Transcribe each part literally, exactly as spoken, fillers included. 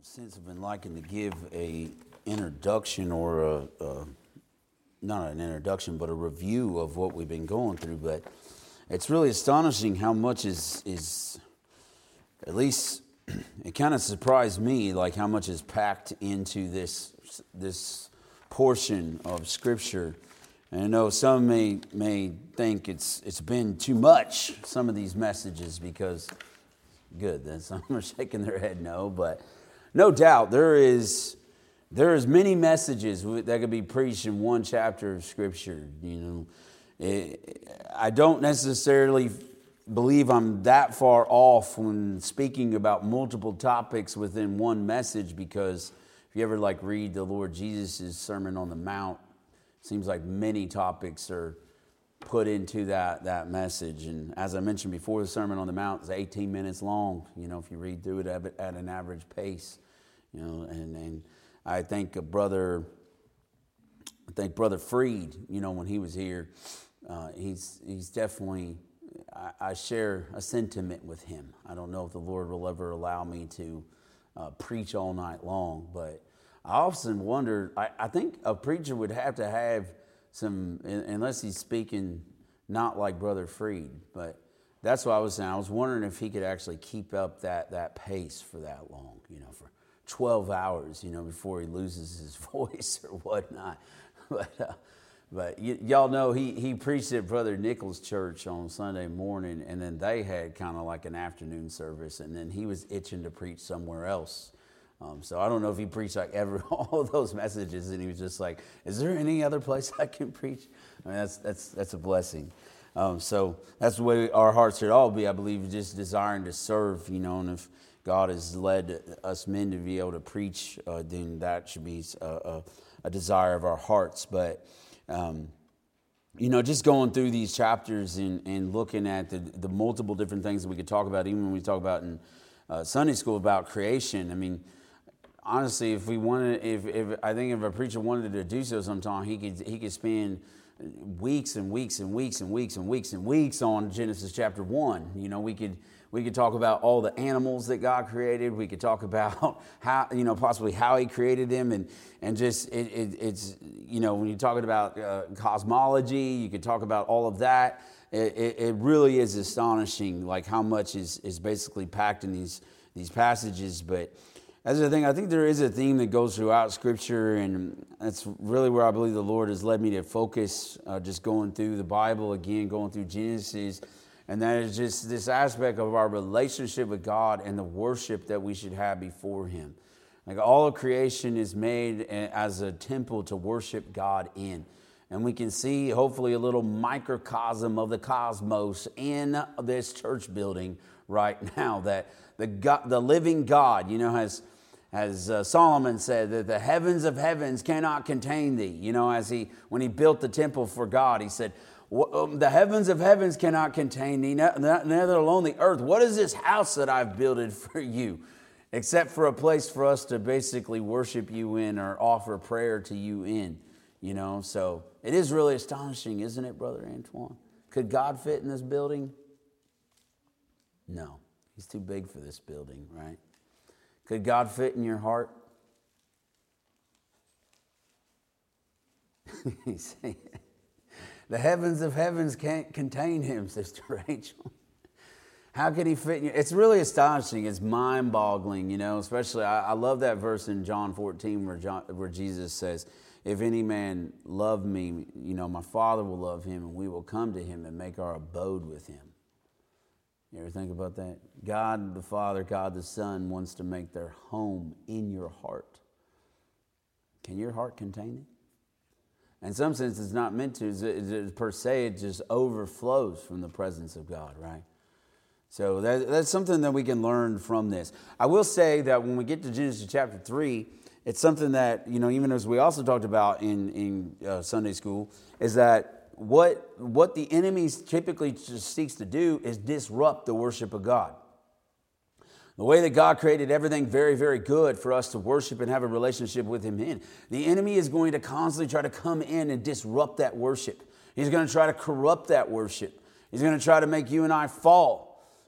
sense of been liking to give a introduction or a, a not an introduction, but a review of what we've been going through. But it's really astonishing how much is is at least it kind of surprised me, like how much is packed into this this portion of Scripture. And I know some may may think it's it's been too much, some of these messages, because good, then some are shaking their head no, but no doubt there is there is many messages that could be preached in one chapter of Scripture. You know, it, I don't necessarily believe I'm that far off when speaking about multiple topics within one message, because if you ever like read the Lord Jesus' Sermon on the Mount, it seems like many topics are put into that that message. And as I mentioned before, the Sermon on the Mount is eighteen minutes long, you know, if you read through it at, at an average pace. You know, and, and I think a brother, I think Brother Freed, you know, when he was here, uh, he's he's definitely, I, I share a sentiment with him. I don't know if the Lord will ever allow me to uh, preach all night long, but I often wonder, I, I think a preacher would have to have some, unless he's speaking not like Brother Freed, but that's what I was saying. I was wondering if he could actually keep up that that pace for that long, you know, for twelve hours, you know, before he loses his voice or whatnot. But uh, but y- y'all know he, he preached at Brother Nichols' church on Sunday morning, and then they had kind of like an afternoon service, and then he was itching to preach somewhere else. Um, so I don't know if he preached like every all of those messages, and he was just like, "Is there any other place I can preach?" I mean, that's that's that's a blessing. Um, so that's the way our hearts should all be, I believe, just desiring to serve, you know. And if God has led us men to be able to preach, uh, then that should be a, a, a desire of our hearts. But um, you know, just going through these chapters and, and looking at the, the multiple different things that we could talk about, even when we talk about in uh, Sunday school about creation. I mean, honestly, if we wanted, if, if I think if a preacher wanted to do so sometime, he could he could spend weeks and weeks and weeks and weeks and weeks and weeks on Genesis chapter one. You know, we could we could talk about all the animals that God created. We could talk about how, you know, possibly how He created them, and and just it, it, it's, you know, when you're talking about uh, cosmology, you could talk about all of that. It, it, it really is astonishing, like how much is is basically packed in these these passages, but. That's the thing. I think there is a theme that goes throughout Scripture, and that's really where I believe the Lord has led me to focus, uh, just going through the Bible again, going through Genesis, and that is just this aspect of our relationship with God and the worship that we should have before Him. Like all of creation is made as a temple to worship God in. And we can see hopefully a little microcosm of the cosmos in this church building right now, that the God, the living God, you know, has As uh, Solomon said, that the heavens of heavens cannot contain thee. You know, as he, when he built the temple for God, he said, um, the heavens of heavens cannot contain thee, neither alone the earth. What is this house that I've builded for you? Except for a place for us to basically worship you in or offer prayer to you in. You know, so it is really astonishing, isn't it, Brother Antoine? Could God fit in this building? No, He's too big for this building, right? Could God fit in your heart? The heavens of heavens can't contain Him, Sister Rachel. How could He fit in you? It's really astonishing. It's mind-boggling, you know, especially I, I love that verse in John fourteen where, John, where Jesus says, if any man love me, you know, my Father will love him, and we will come to him and make our abode with him. You ever think about that? God the Father, God the Son wants to make their home in your heart. Can your heart contain it? In some sense, it's not meant to. It's, it's, per se, it just overflows from the presence of God, right? So that, that's something that we can learn from this. I will say that when we get to Genesis chapter three, it's something that, you know, even as we also talked about in, in uh, Sunday school, is that What what the enemy typically just seeks to do is disrupt the worship of God. The way that God created everything very, very good for us to worship and have a relationship with Him in. The enemy is going to constantly try to come in and disrupt that worship. He's going to try to corrupt that worship. He's going to try to make you and I fall.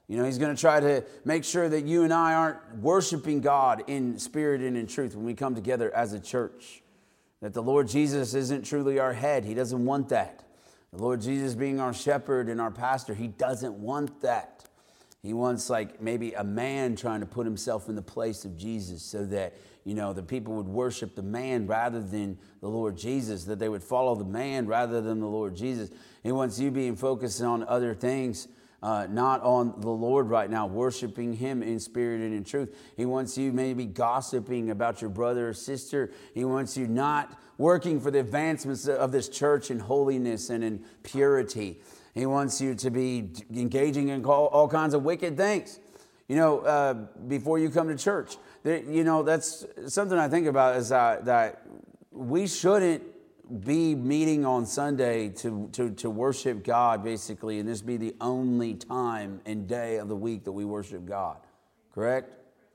You know, he's going to try to make sure that you and I aren't worshiping God in spirit and in truth when we come together as a church. That the Lord Jesus isn't truly our head. He doesn't want that. The Lord Jesus being our shepherd and our pastor, he doesn't want that. He wants like maybe a man trying to put himself in the place of Jesus so that, you know, the people would worship the man rather than the Lord Jesus, that they would follow the man rather than the Lord Jesus. He wants you being focused on other things, uh, not on the Lord right now, worshiping him in spirit and in truth. He wants you maybe gossiping about your brother or sister. He wants you not working for the advancements of this church in holiness and in purity. He wants you to be engaging in all, all kinds of wicked things. You know, uh, before you come to church, there, you know, that's something I think about is that, that we shouldn't be meeting on Sunday to, to, to worship God, basically, and this be the only time and day of the week that we worship God. Correct?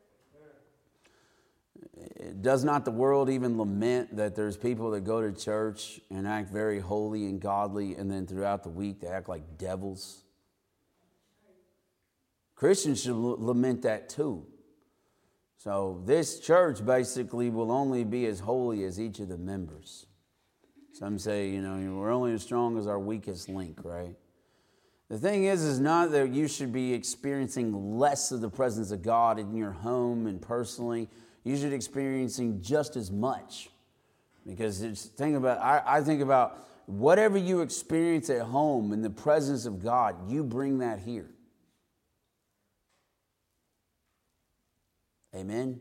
Does not the world even lament that there's people that go to church and act very holy and godly, and then throughout the week they act like devils? Christians should lament that too. So this church basically will only be as holy as each of the members. Some say, you know, we're only as strong as our weakest link, right? The thing is, is not that you should be experiencing less of the presence of God in your home and personally. You should be experiencing just as much. Because it's, think about, I, I think about whatever you experience at home in the presence of God, you bring that here. Amen?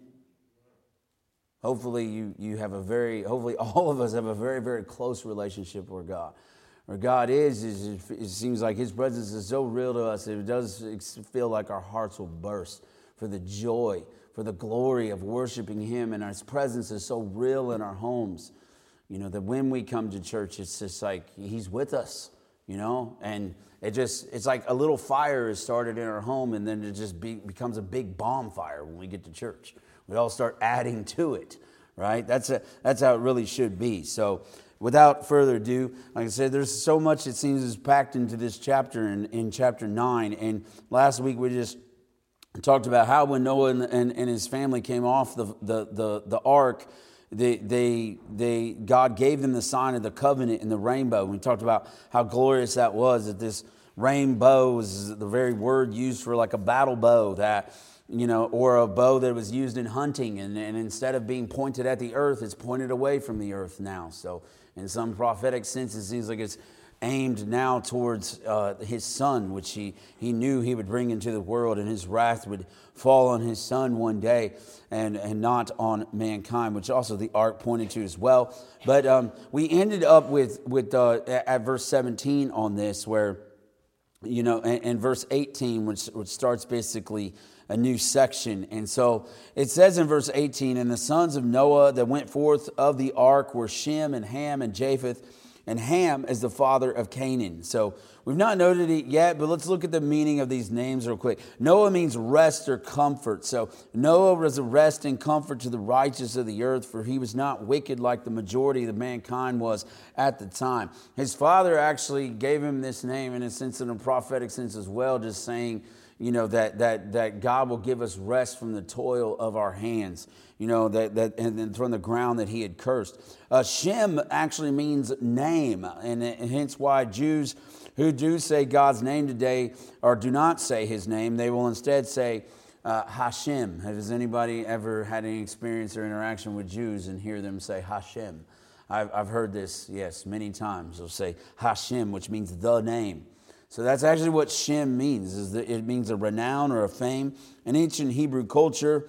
Hopefully you, you have a very, hopefully all of us have a very, very close relationship with God. Where God is, is, it seems like his presence is so real to us, it does feel like our hearts will burst for the joy, for the glory of worshiping him. And his presence is so real in our homes, you know, that when we come to church, it's just like he's with us, you know. And it just, it's like a little fire is started in our home, and then it just be, becomes a big bonfire when we get to church. We all start adding to it, right? That's a, that's how it really should be. So without further ado, like I said, there's so much it seems is packed into this chapter in, in chapter nine. And last week we just talked about how when Noah and, and, and his family came off the, the, the, the ark, they, they, they, God gave them the sign of the covenant in the rainbow. We talked about how glorious that was, that this rainbow is the very word used for like a battle bow that, you know, or a bow that was used in hunting. And, and instead of being pointed at the earth, it's pointed away from the earth now. So in some prophetic sense, it seems like it's aimed now towards uh, his son, which he, he knew he would bring into the world, and his wrath would fall on his son one day and, and not on mankind, which also the ark pointed to as well. But um, we ended up with, with uh, at verse seventeen on this, where, you know, and, and verse eighteen, which, which starts basically a new section. And so it says in verse eighteen, and the sons of Noah that went forth of the ark were Shem and Ham and Japheth, and Ham is the father of Canaan. So we've not noted it yet, but let's look at the meaning of these names real quick. Noah means rest or comfort. So Noah was a rest and comfort to the righteous of the earth, for he was not wicked like the majority of mankind was at the time. His father actually gave him this name in a sense, in a prophetic sense as well, just saying, you know, that that that God will give us rest from the toil of our hands, you know, that that and then from the ground that he had cursed. Uh, Shem actually means name, and, and hence why Jews who do say God's name today, or do not say his name, they will instead say uh, Hashem. Has anybody ever had any experience or interaction with Jews and hear them say Hashem? I've, I've heard this, yes, many times. They'll say Hashem, which means the name. So that's actually what Shem means. Is that it means a renown or a fame. In ancient Hebrew culture,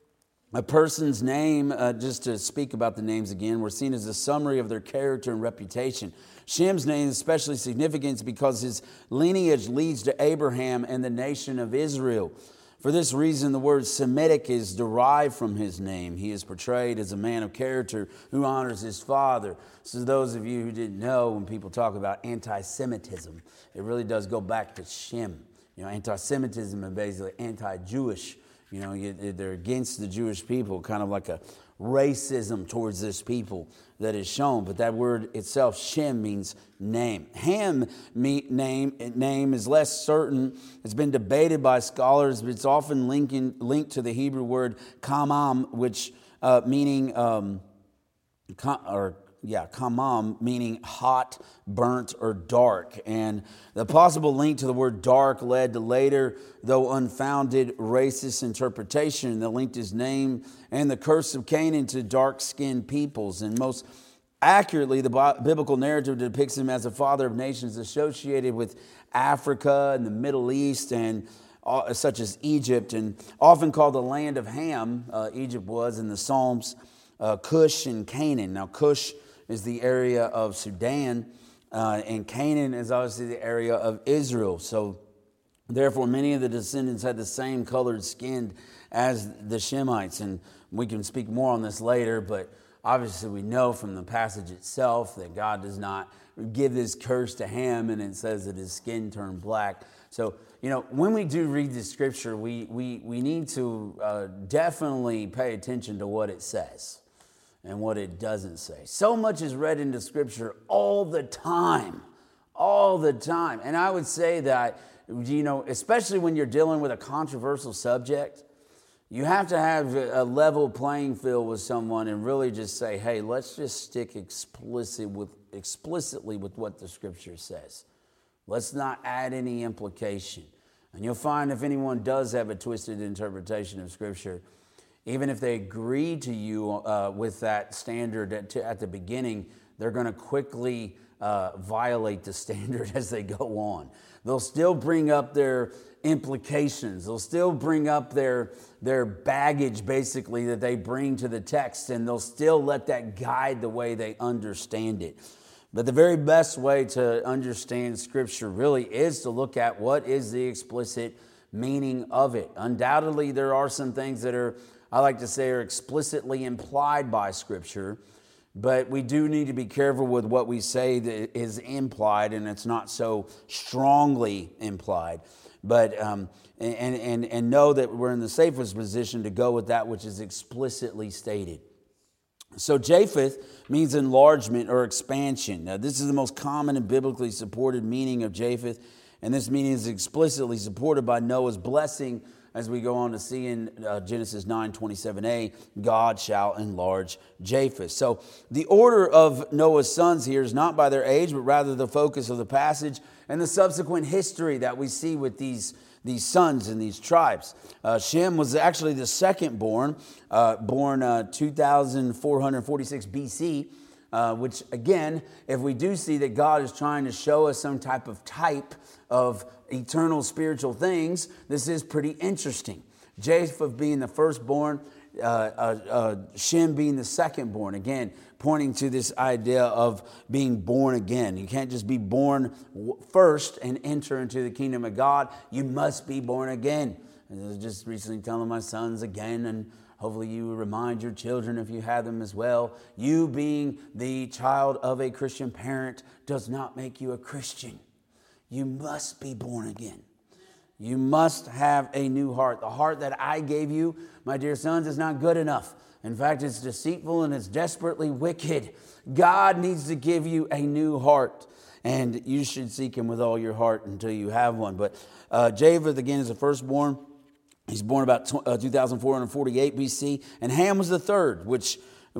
a person's name, uh, just to speak about the names again, were seen as a summary of their character and reputation. Shem's name is especially significant because his lineage leads to Abraham and the nation of Israel. For this reason, the word Semitic is derived from his name. He is portrayed as a man of character who honors his father. So those of you who didn't know, when people talk about anti-Semitism, it really does go back to Shem. You know, anti-Semitism is basically anti-Jewish. You know, you, they're against the Jewish people, kind of like a racism towards this people that is shown. But that word itself, Shem, means name. Ham me, name name is less certain. It's been debated by scholars, but it's often linking, linked to the Hebrew word kamam, which uh, meaning um, com, or yeah, kamam, meaning hot, burnt, or dark. And the possible link to the word dark led to later, though unfounded, racist interpretation that linked his name and the curse of Canaan to dark-skinned peoples. And most accurately, the biblical narrative depicts him as a father of nations associated with Africa and the Middle East, and uh, such as Egypt, and often called the land of Ham. Uh, Egypt was in the Psalms, uh, Cush and Canaan. Now, Cush is the area of Sudan, uh, and Canaan is obviously the area of Israel. So, therefore, many of the descendants had the same colored skin as the Shemites, and we can speak more on this later, but obviously we know from the passage itself that God does not give this curse to Ham, and it says that his skin turned black. So, you know, when we do read the scripture, we, we, we need to uh, definitely pay attention to what it says and what it doesn't say. So much is read into Scripture all the time, all the time. And I would say that, you know, especially when you're dealing with a controversial subject, you have to have a level playing field with someone and really just say, hey, let's just stick explicit with, explicitly with what the Scripture says. Let's not add any implication. And you'll find if anyone does have a twisted interpretation of Scripture, even if they agree to you uh, with that standard at, to, at the beginning, they're going to quickly uh, violate the standard as they go on. They'll still bring up their implications. They'll still bring up their, their baggage, basically, that they bring to the text, and they'll still let that guide the way they understand it. But the very best way to understand Scripture really is to look at what is the explicit meaning of it. Undoubtedly, there are some things that are, I like to say, are explicitly implied by Scripture, but we do need to be careful with what we say that is implied, and it's not so strongly implied. But um, and and and know that we're in the safest position to go with that which is explicitly stated. So Japheth means enlargement or expansion. Now, this is the most common and biblically supported meaning of Japheth, and this meaning is explicitly supported by Noah's blessing, as we go on to see in uh, Genesis nine twenty-seven a, God shall enlarge Japheth. So the order of Noah's sons here is not by their age, but rather the focus of the passage and the subsequent history that we see with these, these sons and these tribes. Uh, Shem was actually the second born, uh, born uh, two thousand four hundred forty-six B C, uh, which again, if we do see that God is trying to show us some type of type of eternal spiritual things, this is pretty interesting. Japheth being the firstborn, uh, uh, uh, Shem being the secondborn. Again, pointing to this idea of being born again. You can't just be born first and enter into the kingdom of God. You must be born again. And I was just recently telling my sons again, and hopefully you remind your children if you have them as well. You being the child of a Christian parent does not make you a Christian. You must be born again. You must have a new heart. The heart that I gave you, my dear sons, is not good enough. In fact, it's deceitful and it's desperately wicked. God needs to give you a new heart, and you should seek Him with all your heart until you have one. But uh, Japheth, again, is the firstborn. He's born about two thousand four hundred forty-eight B C, and Ham was the third, which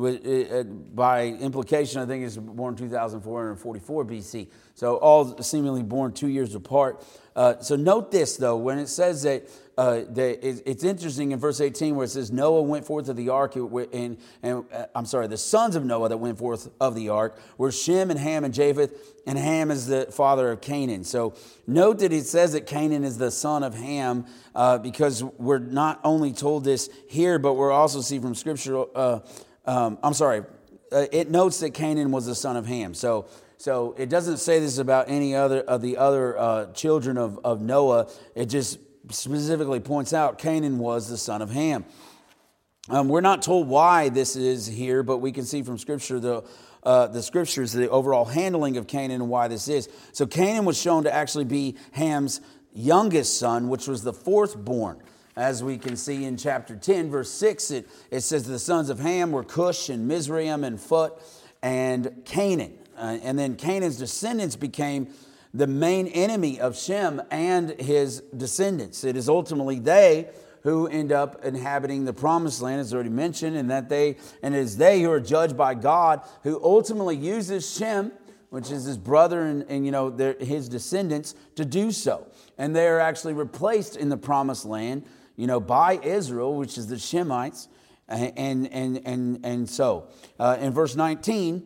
by implication, I think is born two thousand four hundred forty-four B C. So all seemingly born two years apart. Uh, so note this, though, when it says that, uh, that it, it's interesting in verse eighteen where it says Noah went forth of the ark, and, and uh, I'm sorry, the sons of Noah that went forth of the ark were Shem and Ham and Japheth, and Ham is the father of Canaan. So note that it says that Canaan is the son of Ham, uh, because we're not only told this here, but we're also see from Scripture. Uh, Um, I'm sorry, uh, it notes that Canaan was the son of Ham. So so it doesn't say this about any other of the other uh, children of, of Noah. It just specifically points out Canaan was the son of Ham. Um, we're not told why this is here, but we can see from Scripture the uh, the Scriptures the overall handling of Canaan and why this is. So Canaan was shown to actually be Ham's youngest son, which was the fourth born. As we can see in chapter ten, verse six, it, it says the sons of Ham were Cush and Mizraim and Phut and Canaan. Uh, and then Canaan's descendants became the main enemy of Shem and his descendants. It is ultimately they who end up inhabiting the promised land, as already mentioned, and that they and it is they who are judged by God, who ultimately uses Shem, which is his brother and, and you know their, his descendants, to do so. And they are actually replaced in the promised land, you know, by Israel, which is the Shemites, and and and and so uh, in verse nineteen.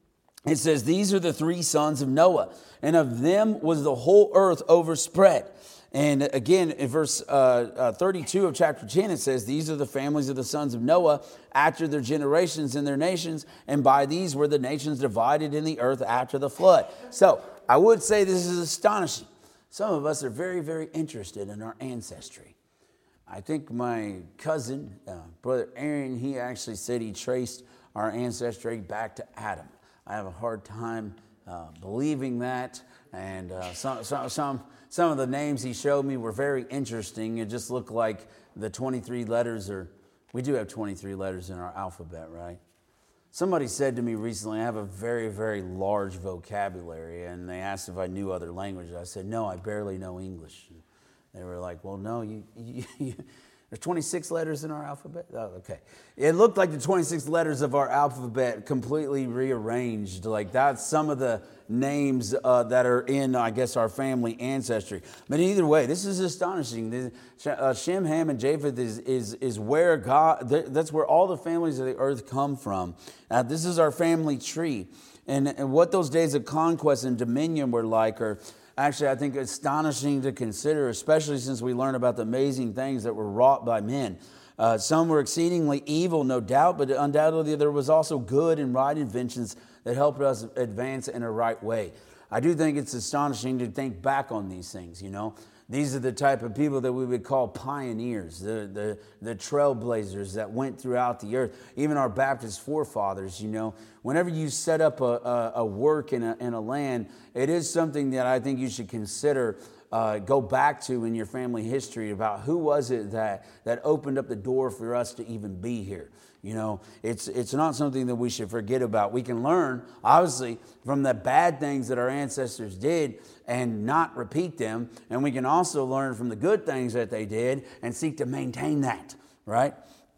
It says, these are the three sons of Noah, and of them was the whole earth overspread. And again, in verse uh, uh, thirty-two of chapter ten, it says, these are the families of the sons of Noah after their generations and their nations, and by these were the nations divided in the earth after the flood. So I would say this is astonishing. Some of us are very, very interested in our ancestry. I think my cousin, uh, Brother Aaron, he actually said he traced our ancestry back to Adam. I have a hard time uh, believing that, and uh, some, some some some of the names he showed me were very interesting. It just looked like the twenty-three letters, or we do have twenty-three letters in our alphabet, right? Somebody said to me recently, I have a very, very large vocabulary, and they asked if I knew other languages. I said, no, I barely know English. And they were like, well, no, you, you, you there's twenty-six letters in our alphabet? Oh, okay. It looked like the twenty-six letters of our alphabet completely rearranged. Like that's some of the names uh, that are in, I guess, our family ancestry. But either way, this is astonishing. The, uh, Shem, Ham, and Japheth is, is, is where God, that's where all the families of the earth come from. Uh, this is our family tree. And, and what those days of conquest and dominion were like are actually, I think, astonishing to consider, especially since we learn about the amazing things that were wrought by men. Uh, some were exceedingly evil, no doubt, but undoubtedly there was also good and right inventions that helped us advance in a right way. I do think it's astonishing to think back on these things, you know. These are the type of people that we would call pioneers, the, the, the trailblazers that went throughout the earth. Even our Baptist forefathers, you know, whenever you set up a, a, a work in a, in a land, it is something that I think you should consider, uh, go back to in your family history about who was it that, that opened up the door for us to even be here. You know, it's it's not something that we should forget about. We can learn, obviously, from the bad things that our ancestors did and not repeat them. And we can also learn from the good things that they did and seek to maintain that, right?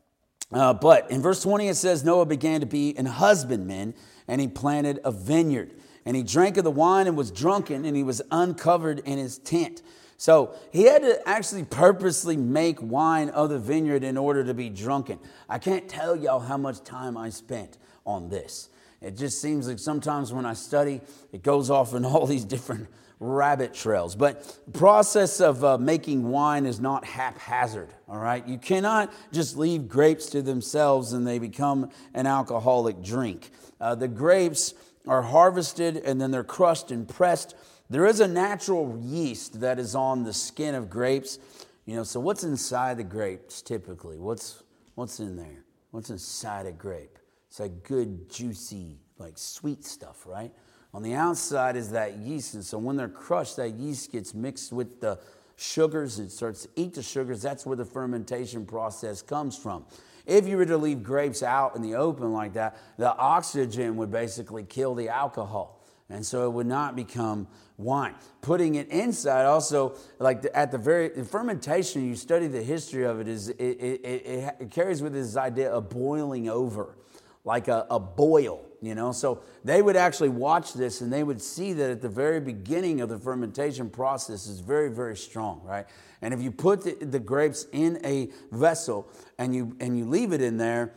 Uh, but in verse twenty, it says, Noah began to be an husbandman, and he planted a vineyard. And he drank of the wine and was drunken, and he was uncovered in his tent. So he had to actually purposely make wine of the vineyard in order to be drunken. I can't tell y'all how much time I spent on this. It just seems like sometimes when I study, it goes off in all these different rabbit trails. But the process of uh, making wine is not haphazard, all right? You cannot just leave grapes to themselves and they become an alcoholic drink. Uh, the grapes are harvested and then they're crushed and pressed. There is a natural yeast that is on the skin of grapes. You know, so what's inside the grapes typically? What's what's in there? What's inside a grape? It's like good, juicy, like sweet stuff, right? On the outside is that yeast. And so when they're crushed, that yeast gets mixed with the sugars. It starts to eat the sugars. That's where the fermentation process comes from. If you were to leave grapes out in the open like that, the oxygen would basically kill the alcohol. And so it would not become wine. Putting it inside also, like the, at the very, the fermentation, you study the history of it, is it, it, it, it carries with this idea of boiling over, like a, a boil, you know. So they would actually watch this and they would see that at the very beginning of the fermentation process is very, very strong, right? And if you put the, the grapes in a vessel and you, and you leave it in there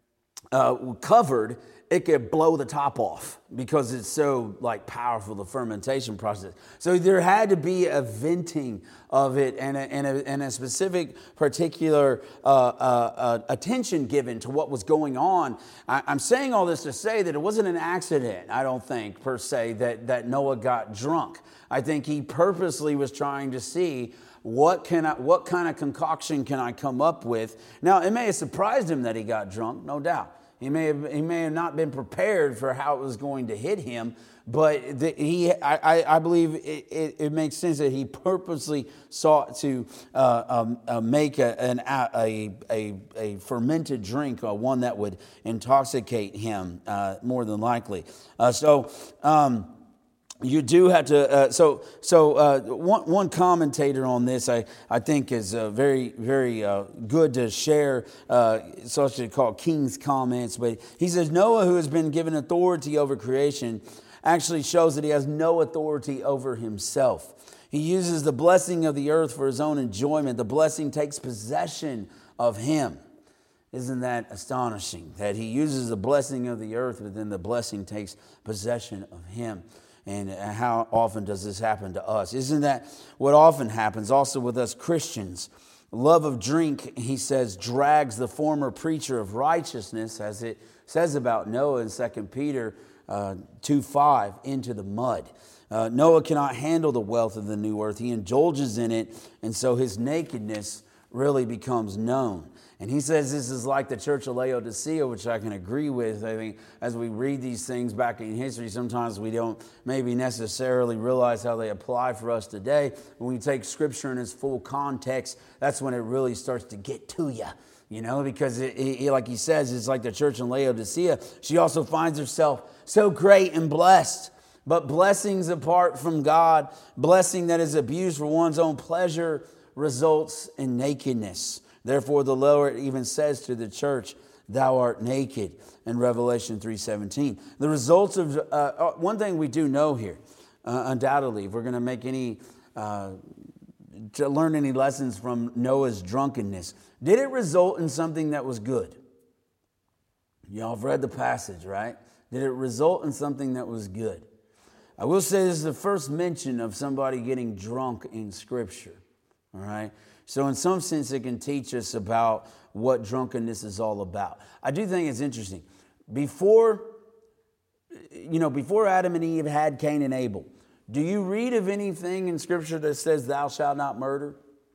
uh, covered, it could blow the top off because it's so like powerful, the fermentation process. So there had to be a venting of it and a, and a, and a specific particular uh, uh, uh, attention given to what was going on. I, I'm saying all this to say that it wasn't an accident, I don't think, per se, that, that Noah got drunk. I think he purposely was trying to see what can I, what kind of concoction can I come up with. Now, it may have surprised him that he got drunk, no doubt. He may have, he may have not been prepared for how it was going to hit him, but the, he, I, I believe it, it, it makes sense that he purposely sought to uh, um, uh, make a, an, a, a, a fermented drink, uh, one that would intoxicate him uh, more than likely. Uh, so, um, You do have to, uh, so so uh, one, one commentator on this I, I think is uh, very, very uh, good to share, uh, it's also called King's Comments, but he says, Noah, who has been given authority over creation, actually shows that he has no authority over himself. He uses the blessing of the earth for his own enjoyment. The blessing takes possession of him. Isn't that astonishing? That he uses the blessing of the earth, but then the blessing takes possession of him. And how often does this happen to us? Isn't that what often happens also with us Christians? Love of drink, he says, drags the former preacher of righteousness, as it says about Noah in Second Peter uh, two five, into the mud. Uh, Noah cannot handle the wealth of the new earth. He indulges in it, and so his nakedness really becomes known. And he says this is like the church of Laodicea, which I can agree with. I think as we read these things back in history, sometimes we don't maybe necessarily realize how they apply for us today. When we take Scripture in its full context, that's when it really starts to get to you. You know, because it, it, like he says, it's like the church in Laodicea. She also finds herself so great and blessed. But blessings apart from God, blessing that is abused for one's own pleasure, results in nakedness. Therefore, the Lord even says to the church, thou art naked, in Revelation three seventeen. The results of, uh, one thing we do know here, uh, undoubtedly, if we're going to make any, uh, to learn any lessons from Noah's drunkenness, did it result in something that was good? Y'all have read the passage, right? Did it result in something that was good? I will say this is the first mention of somebody getting drunk in Scripture, all right? So in some sense, it can teach us about what drunkenness is all about. I do think it's interesting. Before, you know, before Adam and Eve had Cain and Abel, do you read of anything in Scripture that says thou shalt not murder?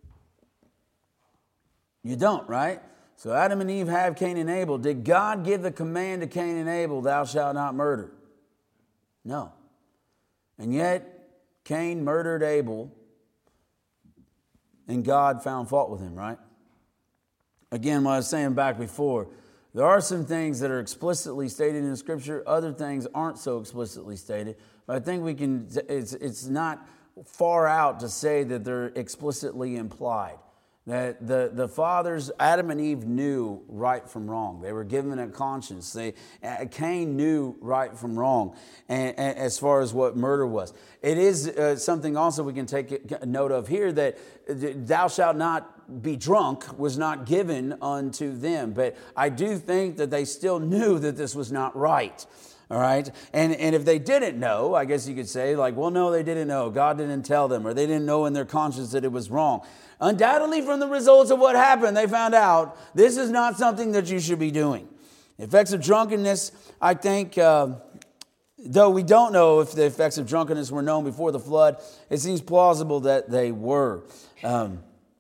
You don't, right? So Adam and Eve have Cain and Abel. Did God give the command to Cain and Abel, thou shalt not murder? No. And yet, Cain murdered Abel, and God found fault with him, right? Again, what I was saying back before, there are some things that are explicitly stated in Scripture. Other things aren't so explicitly stated. But I think we can, it's, it's not far out to say that they're explicitly implied. That the, the fathers, Adam and Eve, knew right from wrong. They were given a conscience. They, Cain knew right from wrong, and, and as far as what murder was. It is uh, something also we can take note of here, that thou shalt not be drunk was not given unto them. But I do think that they still knew that this was not right. All right. And, and if they didn't know, I guess you could say, like, well, no, they didn't know. God didn't tell them, or they didn't know in their conscience that it was wrong. Undoubtedly, from the results of what happened, they found out this is not something that you should be doing. The effects of drunkenness, I think, uh, though we don't know if the effects of drunkenness were known before the flood, it seems plausible that they were. Um,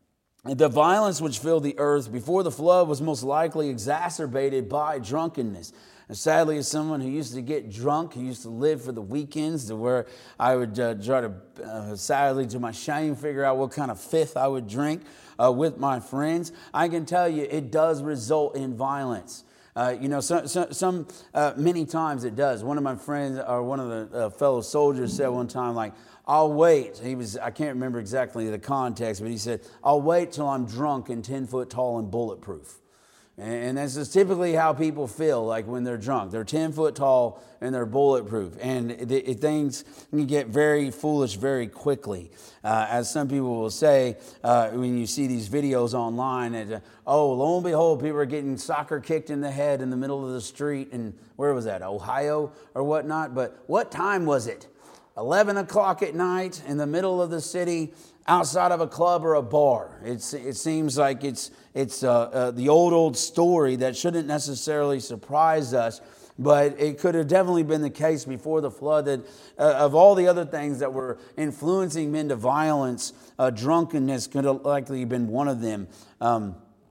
the violence which filled the earth before the flood was most likely exacerbated by drunkenness. And sadly, as someone who used to get drunk, who used to live for the weekends, to where I would uh, try to, uh, sadly, to my shame, figure out what kind of fifth I would drink uh, with my friends, I can tell you it does result in violence. Uh, you know, some, some, some uh, many times it does. One of my friends, or one of the uh, fellow soldiers, said one time, like, I'll wait. He was, I can't remember exactly the context, but he said, I'll wait till I'm drunk and ten foot tall and bulletproof. And this is typically how people feel like when they're drunk. They're ten foot tall and they're bulletproof. And it, it, things can get very foolish very quickly. Uh, as some people will say, uh, when you see these videos online, and, uh, oh, lo and behold, people are getting soccer kicked in the head in the middle of the street. And where was that, Ohio or whatnot? But what time was it? eleven o'clock at night in the middle of the city, outside of a club or a bar. It's, it seems like it's, it's uh, uh, the old, old story that shouldn't necessarily surprise us, but it could have definitely been the case before the flood that uh, of all the other things that were influencing men to violence, uh, drunkenness could have likely been one of them. Um,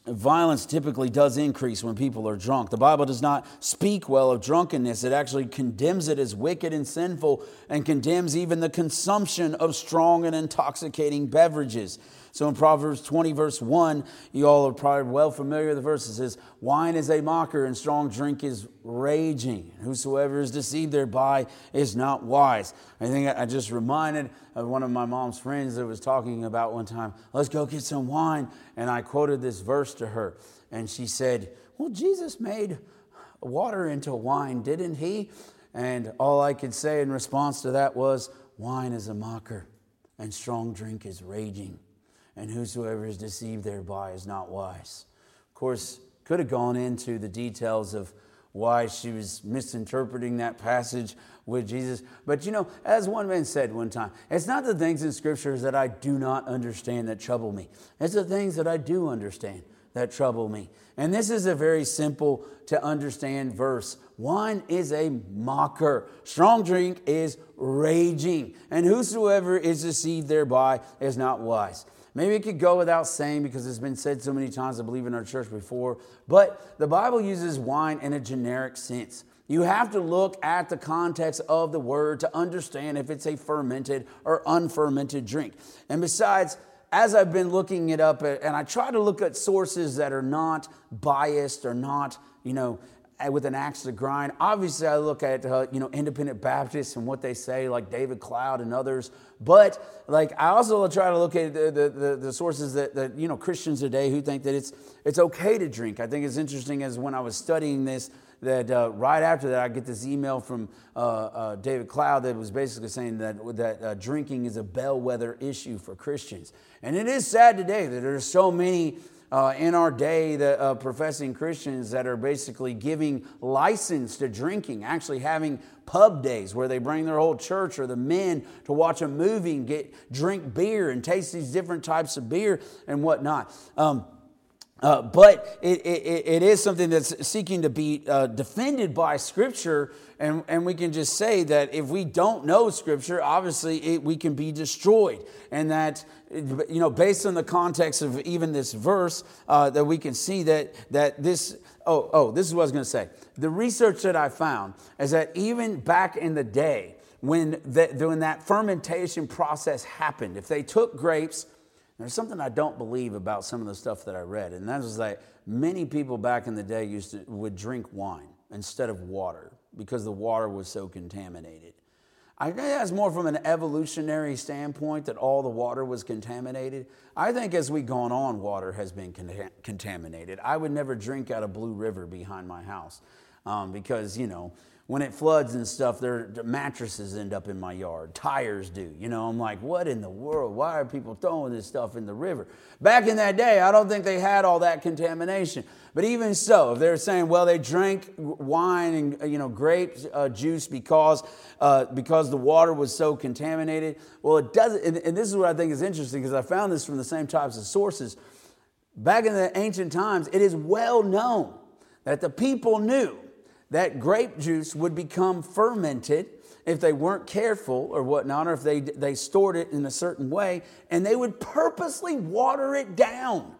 violence typically does increase when people are drunk. The Bible does not speak well of drunkenness. It actually condemns it as wicked and sinful, and condemns even the consumption of strong and intoxicating beverages. So in Proverbs twenty, verse one, you all are probably well familiar with the verse. It says, wine is a mocker and strong drink is raging. Whosoever is deceived thereby is not wise. I think I just reminded of one of my mom's friends that was talking about one time, let's go get some wine. And I quoted this verse to her. And she said, well, Jesus made water into wine, didn't he? And all I could say in response to that was, wine is a mocker and strong drink is raging. And whosoever is deceived thereby is not wise. Of course, could have gone into the details of why she was misinterpreting that passage with Jesus. But you know, as one man said one time, it's not the things in Scriptures that I do not understand that trouble me. It's the things that I do understand that trouble me. And this is a very simple to understand verse. Wine is a mocker. Strong drink is raging. And whosoever is deceived thereby is not wise. Maybe it could go without saying because it's been said so many times, I believe, in our church before. But the Bible uses wine in a generic sense. You have to look at the context of the word to understand if it's a fermented or unfermented drink. And besides, as I've been looking it up, and I try to look at sources that are not biased or not, you know, with an axe to grind. Obviously, I look at, uh, you know, independent Baptists and what they say, like David Cloud and others. But, like, I also try to look at the, the, the, the sources that, that, you know, Christians today who think that it's it's okay to drink. I think it's interesting as when I was studying this, that uh, right after that, I get this email from uh, uh, David Cloud that was basically saying that, that uh, drinking is a bellwether issue for Christians. And it is sad today that there's so many Uh, in our day, the uh, professing Christians that are basically giving license to drinking, actually having pub days where they bring their whole church or the men to watch a movie and get drink beer and taste these different types of beer and whatnot. Um, uh, but it, it, it is something that's seeking to be uh, defended by Scripture, and, and we can just say that if we don't know Scripture, obviously it, we can be destroyed, and that, you know, based on the context of even this verse, uh, that we can see that that this, oh, oh, this is what I was going to say. The research that I found is that even back in the day when, the, when that fermentation process happened, if they took grapes, there's something I don't believe about some of the stuff that I read, and that is that many people back in the day used to would drink wine instead of water because the water was so contaminated. I think that's more from an evolutionary standpoint that all the water was contaminated. I think as we've gone on, water has been con- contaminated. I would never drink out of Blue River behind my house um, because, you know, when it floods and stuff, their mattresses end up in my yard. Tires do. You know, I'm like, what in the world? Why are people throwing this stuff in the river? Back in that day, I don't think they had all that contamination. But even so, if they're saying, well, they drank wine and, you know, grape uh, juice because uh, because the water was so contaminated, well, it doesn't. And, and this is what I think is interesting because I found this from the same types of sources. Back in the ancient times, it is well known that the people knew that grape juice would become fermented if they weren't careful or whatnot, or if they they stored it in a certain way, and they would purposely water it down.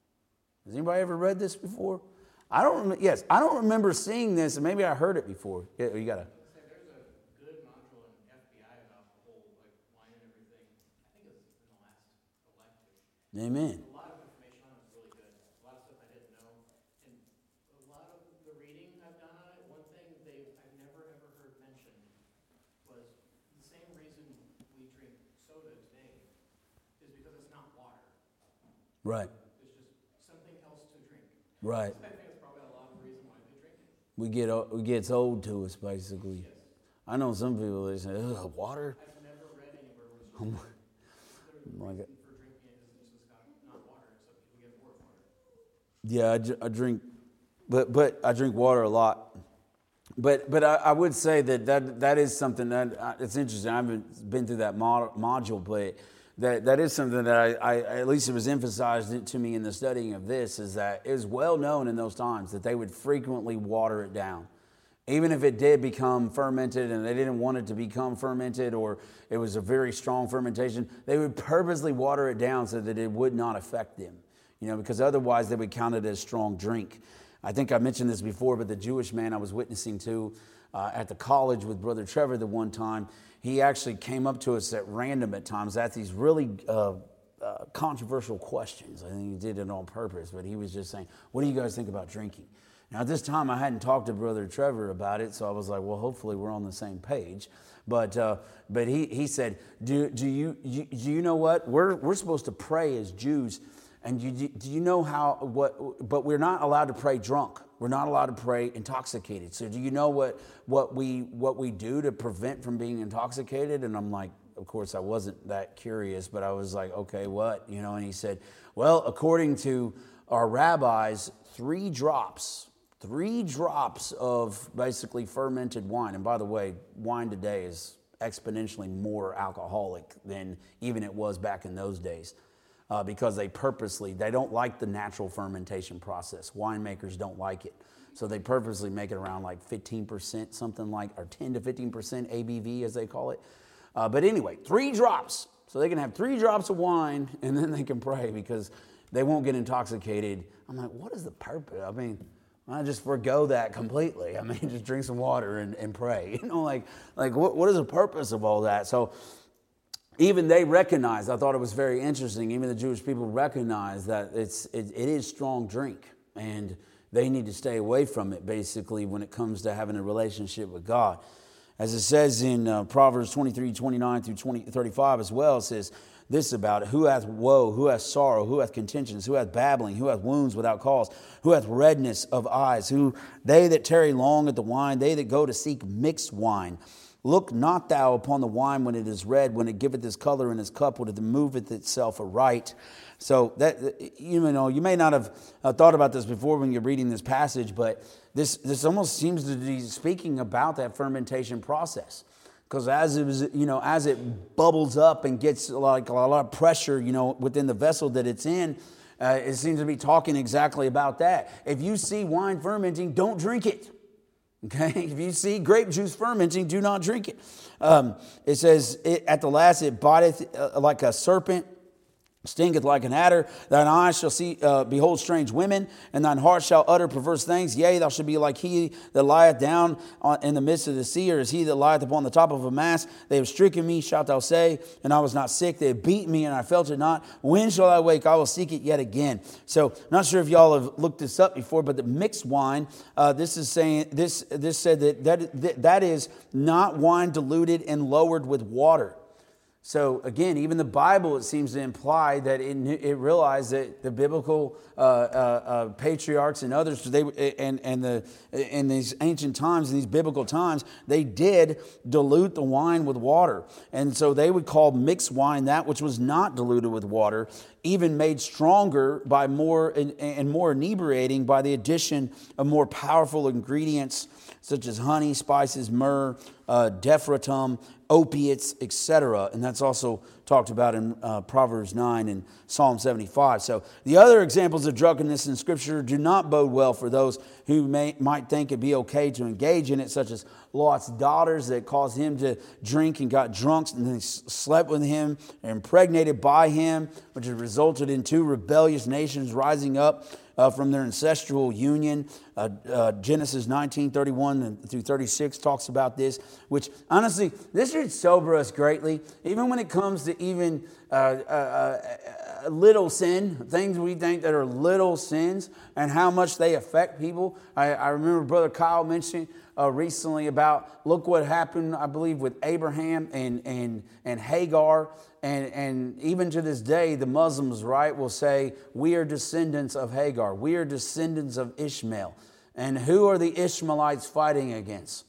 Has anybody ever read this before? I don't. Rem- yes, I don't remember seeing this, and maybe I heard it before. Yeah, you gotta. There's a good module in F B I about the whole like wine and everything. I think it was in the last elective. Amen. A lot of information on it was really good. A lot of stuff I didn't know, and a lot of the reading I've done on it. One thing they I've never ever heard mentioned was the same reason we drink soda today is because it's not water. Right. It's just something else to drink. Right. I think it's probably a lot of the reason why they drink it. We get it gets old to us, basically. Yes. I know some people, they say, ugh, water? I've never read anywhere where it's just Like it. for drinking it is it's got not water, so people get bored water. Yeah, I, dr- I drink, but but I drink water a lot. But but I, I would say that, that that is something that uh, it's interesting. I haven't been through that mod- module, but that that is something that I, I at least it was emphasized to me in the studying of this, is that it was well known in those times that they would frequently water it down. Even if it did become fermented and they didn't want it to become fermented, or it was a very strong fermentation, they would purposely water it down so that it would not affect them. you know, because otherwise they would count it as strong drink. I think I mentioned this before, but the Jewish man I was witnessing to uh, at the college with Brother Trevor the one time, he actually came up to us at random at times, asked these really uh, uh, controversial questions. I think he did it on purpose, but he was just saying, what do you guys think about drinking? Now, at this time, I hadn't talked to Brother Trevor about it, so I was like, well, hopefully we're on the same page. But uh, but he, he said, do, do, you, you, do you know what? We're, we're supposed to pray as Jews, and you, do you know how, what? But we're not allowed to pray drunk. We're not allowed to pray intoxicated. So do you know what, what, we, what we do to prevent from being intoxicated? And I'm like, of course, I wasn't that curious, but I was like, okay, what? You know, and he said, well, according to our rabbis, three drops, three drops of basically fermented wine. And by the way, wine today is exponentially more alcoholic than even it was back in those days. Uh, because they purposely, they don't like the natural fermentation process. Winemakers don't like it. So they purposely make it around like fifteen percent, something like, or ten to fifteen percent A B V as they call it. Uh, but anyway, three drops. So they can have three drops of wine and then they can pray because they won't get intoxicated. I'm like, what is the purpose? I mean, I just forego that completely. I mean, just drink some water and, and pray. You know, like, like what, what is the purpose of all that? So even they recognized, I thought it was very interesting, even the Jewish people recognize that it's it, it is strong drink and they need to stay away from it basically when it comes to having a relationship with God. As it says in uh, Proverbs twenty-three, twenty-nine through twenty, thirty-five as well, it says this about it: who hath woe, who hath sorrow, who hath contentions, who hath babbling, who hath wounds without cause, who hath redness of eyes, who they that tarry long at the wine, they that go to seek mixed wine. Look not thou upon the wine when it is red, when it giveth its color in its cup, when it moveth itself aright. So that, you know, you may not have uh, thought about this before when you're reading this passage, but this this almost seems to be speaking about that fermentation process. Because as it was, you know, as it bubbles up and gets like a lot of pressure, you know, within the vessel that it's in, uh, it seems to be talking exactly about that. If you see wine fermenting, don't drink it. Okay, if you see grape juice fermenting, do not drink it. Um, it says, it, at the last it biteth uh, like a serpent, stinketh like an adder. Thine eyes shall see, uh, behold strange women, and thine heart shall utter perverse things. Yea, thou shalt be like he that lieth down on, in the midst of the sea, or as he that lieth upon the top of a mast. They have stricken me, shalt thou say, and I was not sick. They have beaten me, and I felt it not. When shall I wake? I will seek it yet again. So, not sure if y'all have looked this up before, but the mixed wine, uh, this is saying, this, this said that, that that is not wine diluted and lowered with water. So again, even the Bible, it seems to imply that it, it realized that the biblical uh, uh, uh, patriarchs and others, they and and the in these ancient times, in these biblical times, they did dilute the wine with water, and so they would call mixed wine that which was not diluted with water, even made stronger by more and, and more inebriating by the addition of more powerful ingredients such as honey, spices, myrrh, uh, dephratum, opiates, et cetera. And that's also talked about in uh, Proverbs nine and Psalm seventy-five. So the other examples of drunkenness in Scripture do not bode well for those who may, might think it'd be okay to engage in it, such as Lot's daughters that caused him to drink and got drunk, and they slept with him, impregnated by him, which has resulted in two rebellious nations rising up Uh, from their ancestral union. Uh, uh, Genesis nineteen, thirty-one through thirty-six talks about this, which honestly, this should sober us greatly, even when it comes to even uh, uh, uh, little sin, things we think that are little sins, and how much they affect people. I, I remember Brother Kyle mentioning uh, recently about, look what happened, I believe, with Abraham and, and, and Hagar. And, and even to this day, the Muslims, right, will say, we are descendants of Hagar. We are descendants of Ishmael. And who are the Ishmaelites fighting against?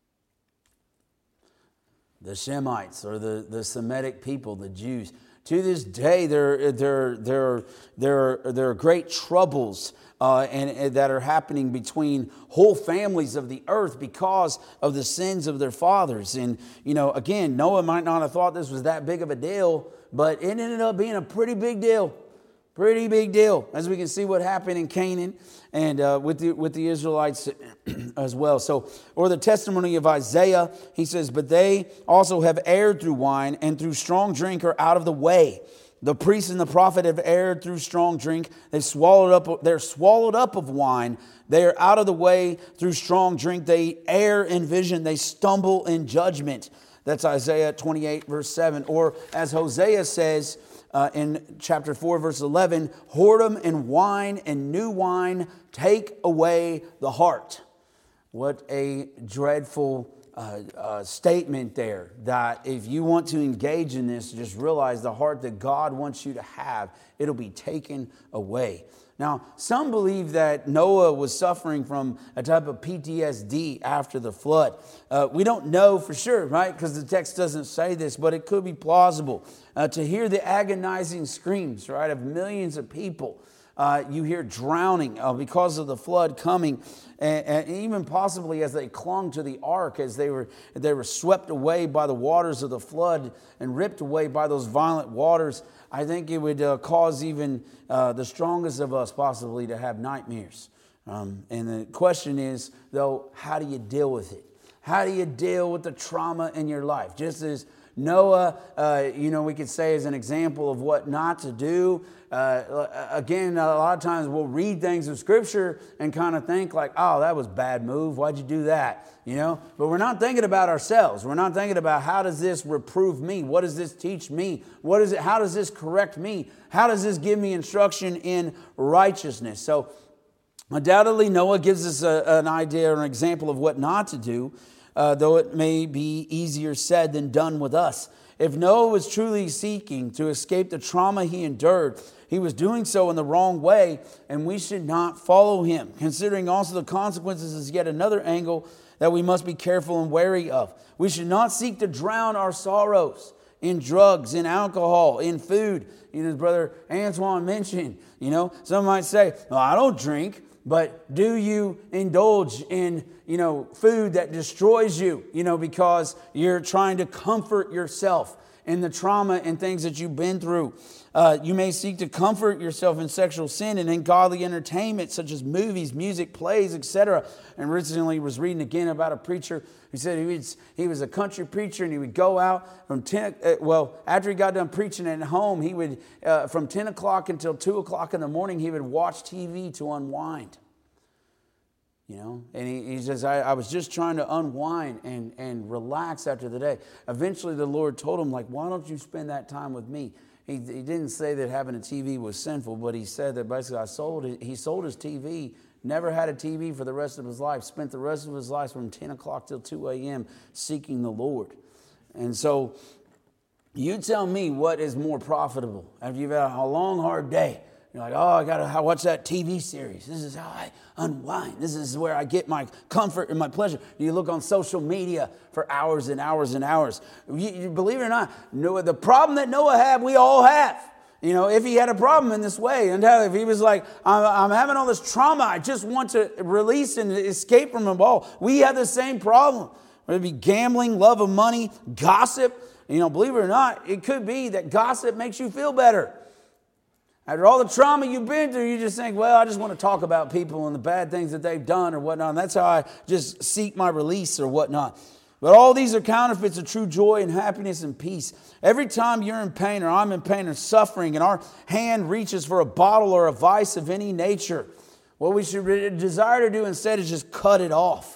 The Shemites, or the, the Semitic people, the Jews. To this day, there, there, there, there, there are great troubles uh, and, and that are happening between whole families of the earth because of the sins of their fathers. And, you know, again, Noah might not have thought this was that big of a deal, but it ended up being a pretty big deal. Pretty big deal, as we can see what happened in Canaan and uh, with the with the Israelites as well. So, or the testimony of Isaiah, he says, but they also have erred through wine, and through strong drink are out of the way. The priest and the prophet have erred through strong drink. They've swallowed up, they're swallowed up of wine. They are out of the way through strong drink. They err in vision. They stumble in judgment. That's Isaiah twenty-eight, verse seven. Or as Hosea says uh, in chapter four, verse eleven, whoredom and wine and new wine take away the heart. What a dreadful uh, uh, statement there, that if you want to engage in this, just realize the heart that God wants you to have, it'll be taken away. Now, some believe that Noah was suffering from a type of P T S D after the flood. Uh, we don't know for sure, right? Because the text doesn't say this, but it could be plausible. Uh, to hear the agonizing screams, right, of millions of people. Uh, you hear drowning uh, because of the flood coming, and, and even possibly as they clung to the ark, as they were they were swept away by the waters of the flood and ripped away by those violent waters. I think it would uh, cause even uh, the strongest of us possibly to have nightmares. Um, and the question is, though, how do you deal with it? How do you deal with the trauma in your life? Just as Noah, uh, you know, we could say as an example of what not to do. Uh, again, a lot of times we'll read things of Scripture and kind of think like, oh, that was a bad move. Why'd you do that? You know, but we're not thinking about ourselves. We're not thinking about how does this reprove me? What does this teach me? What is it? How does this correct me? How does this give me instruction in righteousness? So undoubtedly, Noah gives us a, an idea or an example of what not to do, uh, though it may be easier said than done with us. If Noah was truly seeking to escape the trauma he endured, he was doing so in the wrong way, and we should not follow him. Considering also the consequences is yet another angle that we must be careful and wary of. We should not seek to drown our sorrows in drugs, in alcohol, in food. You know, as Brother Antoine mentioned, you know, some might say, well, I don't drink. But do you indulge in, you know, food that destroys you, you know, because you're trying to comfort yourself in the trauma and things that you've been through? Uh, you may seek to comfort yourself in sexual sin and in godly entertainment, such as movies, music, plays, et cetera. And recently was reading again about a preacher who said he was, he was a country preacher, and he would go out from ten, uh, well, after he got done preaching at home, he would, uh, from ten o'clock until two o'clock in the morning, he would watch T V to unwind. You know, and he, he says, I, I was just trying to unwind and, and relax after the day. Eventually the Lord told him, like, why don't you spend that time with me? He, he didn't say that having a T V was sinful, but he said that basically I sold it. He sold his T V, never had a T V for the rest of his life, spent the rest of his life from ten o'clock till two a.m. seeking the Lord. And so you tell me what is more profitable after you've had a long, hard day. You're like, oh, I got to watch that T V series. This is how I unwind. This is where I get my comfort and my pleasure. You look on social media for hours and hours and hours. You, you believe it or not, Noah, the problem that Noah had, we all have. You know, if he had a problem in this way, and if he was like, I'm, I'm having all this trauma, I just want to release and escape from them all. We have the same problem. Whether it be gambling, love of money, gossip. You know, believe it or not, it could be that gossip makes you feel better. After all the trauma you've been through, you just think, well, I just want to talk about people and the bad things that they've done or whatnot. And that's how I just seek my release or whatnot. But all these are counterfeits of true joy and happiness and peace. Every time you're in pain or I'm in pain or suffering and our hand reaches for a bottle or a vice of any nature, what we should desire to do instead is just cut it off.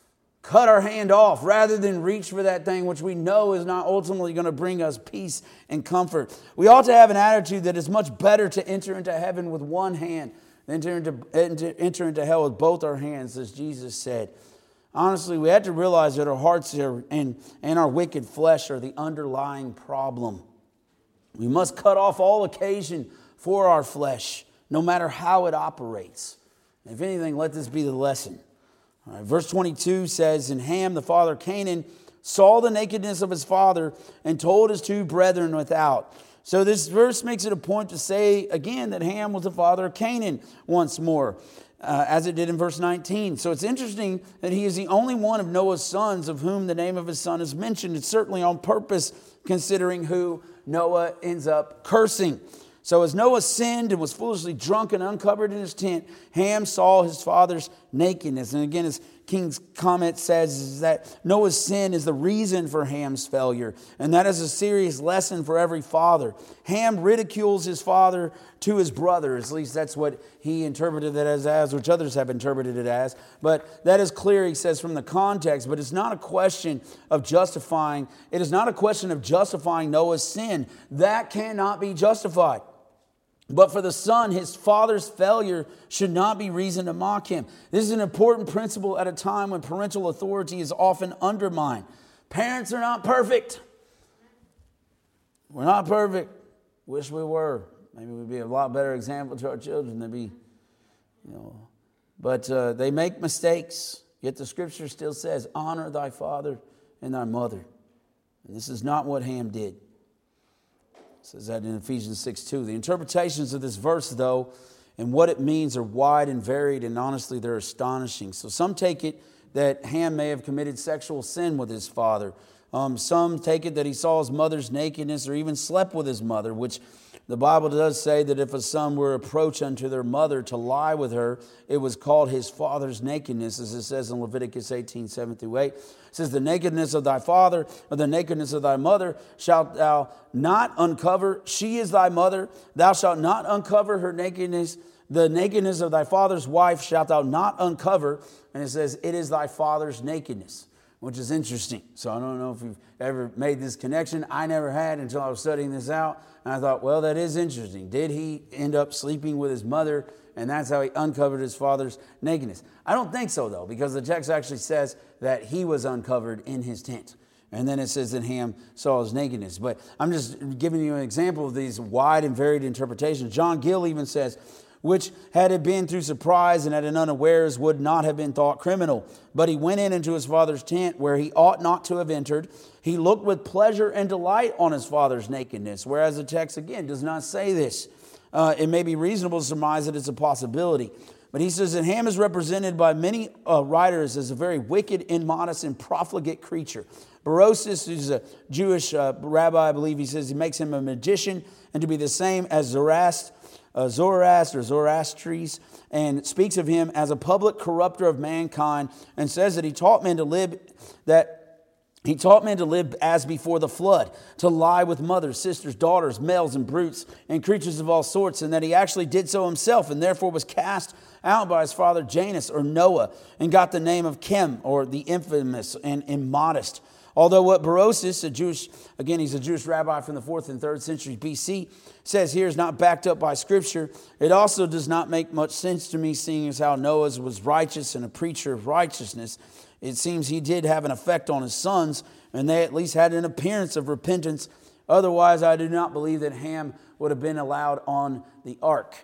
Cut our hand off rather than reach for that thing which we know is not ultimately going to bring us peace and comfort. We ought to have an attitude that it's much better to enter into heaven with one hand than to enter, enter into hell with both our hands, as Jesus said. Honestly, we have to realize that our hearts are, and, and our wicked flesh are the underlying problem. We must cut off all occasion for our flesh, no matter how it operates. If anything, let this be the lesson. All right, verse twenty-two says, and Ham, the father of Canaan, saw the nakedness of his father and told his two brethren without. So this verse makes it a point to say again that Ham was the father of Canaan once more, uh, as it did in verse nineteen. So it's interesting that he is the only one of Noah's sons of whom the name of his son is mentioned. It's certainly on purpose, considering who Noah ends up cursing. So as Noah sinned and was foolishly drunk and uncovered in his tent, Ham saw his father's nakedness. And again, as King's comment says, is that Noah's sin is the reason for Ham's failure. And that is a serious lesson for every father. Ham ridicules his father to his brothers. At least that's what he interpreted it as, as, which others have interpreted it as. But that is clear, he says, from the context. But it's not a question of justifying. It is not a question of justifying Noah's sin. That cannot be justified. But for the son, his father's failure should not be reason to mock him. This is an important principle at a time when parental authority is often undermined. Parents are not perfect. We're not perfect. Wish we were. Maybe we'd be a lot better example to our children than be, you know. But uh, they make mistakes. Yet the scripture still says, honor thy father and thy mother. And this is not what Ham did. It says that in Ephesians six two. The interpretations of this verse, though, and what it means are wide and varied, and honestly, they're astonishing. So some take it that Ham may have committed sexual sin with his father. Um, some take it that he saw his mother's nakedness or even slept with his mother, which the Bible does say that if a son were approached unto their mother to lie with her, it was called his father's nakedness, as it says in Leviticus eighteen, seven through eight. It says, the nakedness of thy father or the nakedness of thy mother shalt thou not uncover. She is thy mother. Thou shalt not uncover her nakedness. The nakedness of thy father's wife shalt thou not uncover. And it says, it is thy father's nakedness, which is interesting. So I don't know if you've ever made this connection. I never had until I was studying this out. And I thought, well, that is interesting. Did he end up sleeping with his mother, and that's how he uncovered his father's nakedness? I don't think so, though, because the text actually says that he was uncovered in his tent. And then it says that Ham saw his nakedness. But I'm just giving you an example of these wide and varied interpretations. John Gill even says, which had it been through surprise and at an unawares would not have been thought criminal. But he went in into his father's tent where he ought not to have entered. He looked with pleasure and delight on his father's nakedness, whereas the text, again, does not say this. Uh, it may be reasonable to surmise that it's a possibility. But he says that Ham is represented by many uh, writers as a very wicked, immodest, and profligate creature. Berosus, who's a Jewish uh, rabbi, I believe he says he makes him a magician and to be the same as Zoroaster. Uh, Zoroaster or Zoroastres, and speaks of him as a public corrupter of mankind, and says that he taught men to live that he taught men to live as before the flood, to lie with mothers, sisters, daughters, males, and brutes, and creatures of all sorts, and that he actually did so himself, and therefore was cast out by his father Janus or Noah, and got the name of Chem, or the infamous and immodest. Although what Berosus, a Jewish, again, he's a Jewish rabbi from the fourth and third century B C, says here is not backed up by Scripture, it also does not make much sense to me, seeing as how Noah was righteous and a preacher of righteousness. It seems he did have an effect on his sons, and they at least had an appearance of repentance. Otherwise, I do not believe that Ham would have been allowed on the ark.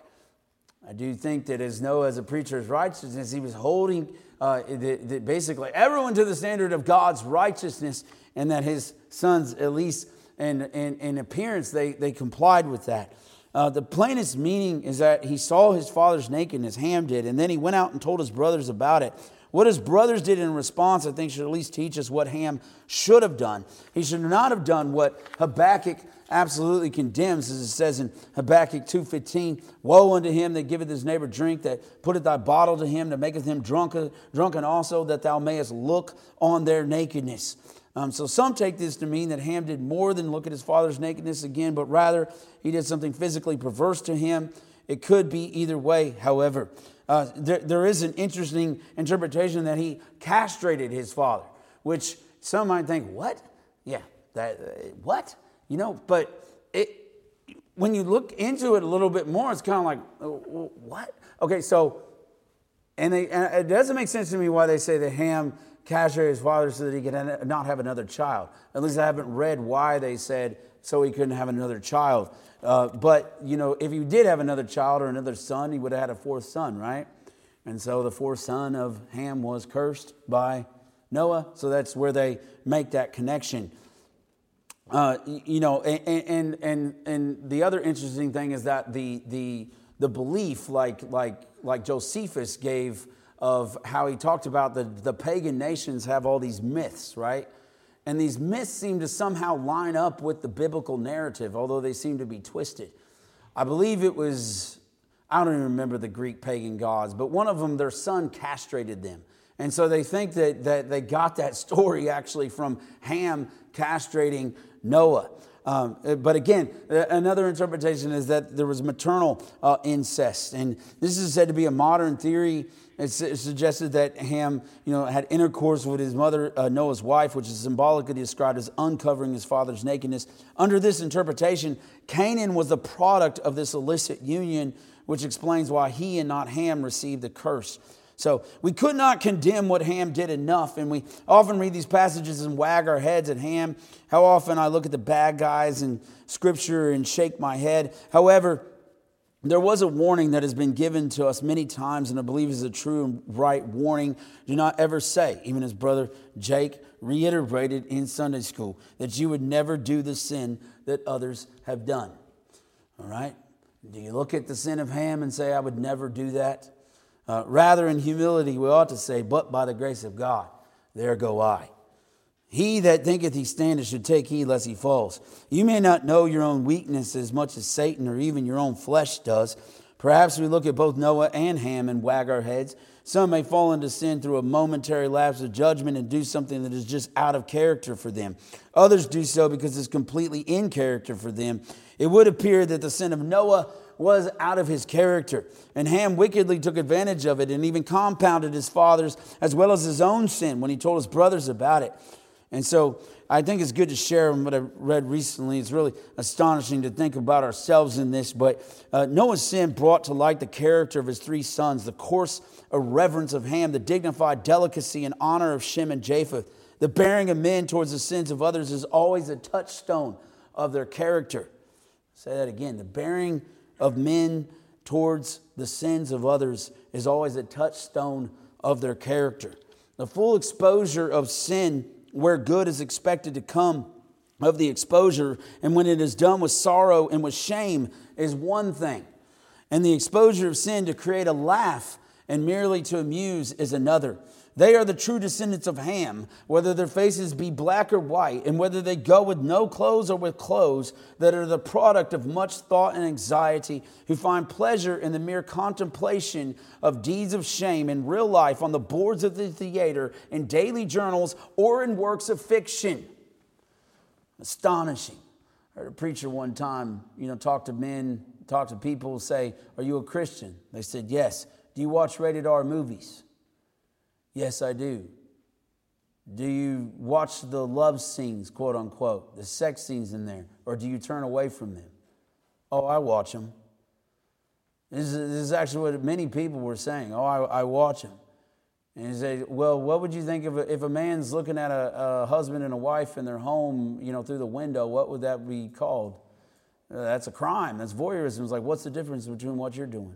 I do think that as Noah, as a preacher of righteousness, he was holding uh, the, the, basically everyone to the standard of God's righteousness, and that his sons, at least in, in, in appearance, they, they complied with that. Uh, the plainest meaning is that he saw his father's nakedness, Ham did, and then he went out and told his brothers about it. What his brothers did in response, I think, should at least teach us what Ham should have done. He should not have done what Habakkuk absolutely condemns, as it says in Habakkuk two fifteen, woe unto him that giveth his neighbor drink, that putteth thy bottle to him, that maketh him drunken, drunken also, that thou mayest look on their nakedness. Um, so some take this to mean that Ham did more than look at his father's nakedness again, but rather he did something physically perverse to him. It could be either way, however. Uh, there, there is an interesting interpretation that he castrated his father, which some might think, what? Yeah, that uh, what? You know, but it, when you look into it a little bit more, it's kind of like, oh, what? Okay, so, and, they, and it doesn't make sense to me why they say that Ham castrated his father so that he could not have another child. At least I haven't read why they said so he couldn't have another child. Uh, but, you know, if he did have another child or another son, he would have had a fourth son, right? And so the fourth son of Ham was cursed by Noah. So that's where they make that connection. Uh, you know, and, and and and the other interesting thing is that the the the belief, like like like Josephus gave of how he talked about the the pagan nations have all these myths, right? And these myths seem to somehow line up with the biblical narrative, although they seem to be twisted. I believe it was, I don't even remember the Greek pagan gods, but one of them, their son castrated them. And so they think that, that they got that story actually from Ham castrating Noah. Um, but again, another interpretation is that there was maternal uh, incest. And this is said to be a modern theory. It's suggested that Ham, you know, had intercourse with his mother, uh, Noah's wife, which is symbolically described as uncovering his father's nakedness. Under this interpretation, Canaan was the product of this illicit union, which explains why he and not Ham received the curse. So we could not condemn what Ham did enough, and we often read these passages and wag our heads at Ham. How often I look at the bad guys in Scripture and shake my head. However, there was a warning that has been given to us many times, and I believe is a true and right warning. Do not ever say, even as Brother Jake reiterated in Sunday school, that you would never do the sin that others have done. All right? Do you look at the sin of Ham and say, I would never do that? Uh, rather, in humility, we ought to say, but by the grace of God, there go I. He that thinketh he standeth should take heed lest he falls. You may not know your own weakness as much as Satan or even your own flesh does. Perhaps we look at both Noah and Ham and wag our heads. Some may fall into sin through a momentary lapse of judgment and do something that is just out of character for them. Others do so because it's completely in character for them. It would appear that the sin of Noah was out of his character, and Ham wickedly took advantage of it and even compounded his father's as well as his own sin when he told his brothers about it. And so I think it's good to share what I read recently. It's really astonishing to think about ourselves in this. But uh, Noah's sin brought to light the character of his three sons, the coarse irreverence of Ham, the dignified delicacy and honor of Shem and Japheth. The bearing of men towards the sins of others is always a touchstone of their character. Say that again. The bearing of men towards the sins of others is always a touchstone of their character. The full exposure of sin, where good is expected to come of the exposure, and when it is done with sorrow and with shame, is one thing. And the exposure of sin to create a laugh and merely to amuse is another. They are the true descendants of Ham, whether their faces be black or white, and whether they go with no clothes or with clothes, that are the product of much thought and anxiety, who find pleasure in the mere contemplation of deeds of shame in real life on the boards of the theater, in daily journals, or in works of fiction. Astonishing. I heard a preacher one time, you know, talk to men, talk to people, say, "Are you a Christian?" They said, "Yes." "Do you watch rated R movies?" "Yes, I do." "Do you watch the love scenes, quote unquote, the sex scenes in there, or do you turn away from them?" "Oh, I watch them." This is, this is actually what many people were saying. "Oh, I, I watch them." And he said, "Well, what would you think if a, if a man's looking at a, a husband and a wife in their home, you know, through the window? What would that be called?" Uh, that's a crime. That's voyeurism. It's like, what's the difference between what you're doing?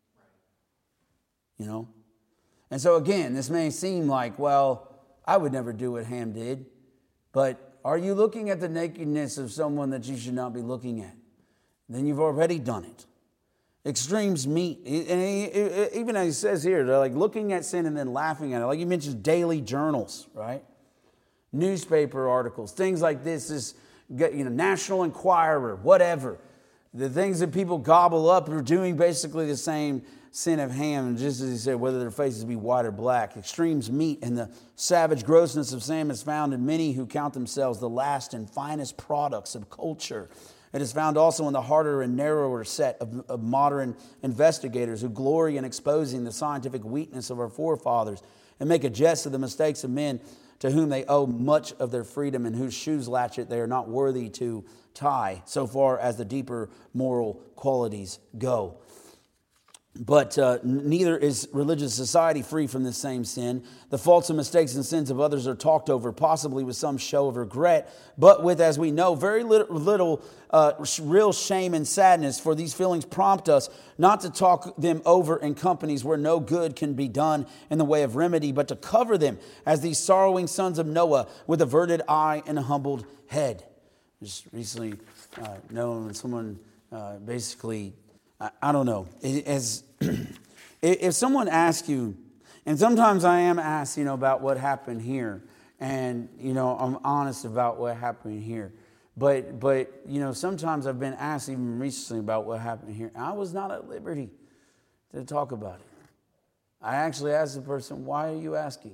You know? And so again, this may seem like, well, I would never do what Ham did. But are you looking at the nakedness of someone that you should not be looking at? Then you've already done it. Extremes meet. And he, even as he says here, they're like looking at sin and then laughing at it. Like you mentioned, daily journals, right? Newspaper articles, things like this is, you know, National Enquirer, whatever. The things that people gobble up are doing basically the same sin of Ham, and just as he said, whether their faces be white or black. Extremes meet, and the savage grossness of Sam is found in many who count themselves the last and finest products of culture. It is found also in the harder and narrower set of, of modern investigators who glory in exposing the scientific weakness of our forefathers and make a jest of the mistakes of men to whom they owe much of their freedom and whose shoes latchet they are not worthy to tie, so far as the deeper moral qualities go. But uh, neither is religious society free from this same sin. The faults and mistakes and sins of others are talked over, possibly with some show of regret, but with, as we know, very little, little uh, real shame and sadness, for these feelings prompt us not to talk them over in companies where no good can be done in the way of remedy, but to cover them as these sorrowing sons of Noah with averted eye and a humbled head. Just recently uh, known someone uh, basically... I don't know. As if someone asks you, and sometimes I am asked, you know, about what happened here, and you know, I'm honest about what happened here. But, but you know, sometimes I've been asked even recently about what happened here. I was not at liberty to talk about it. I actually asked the person, why are you asking?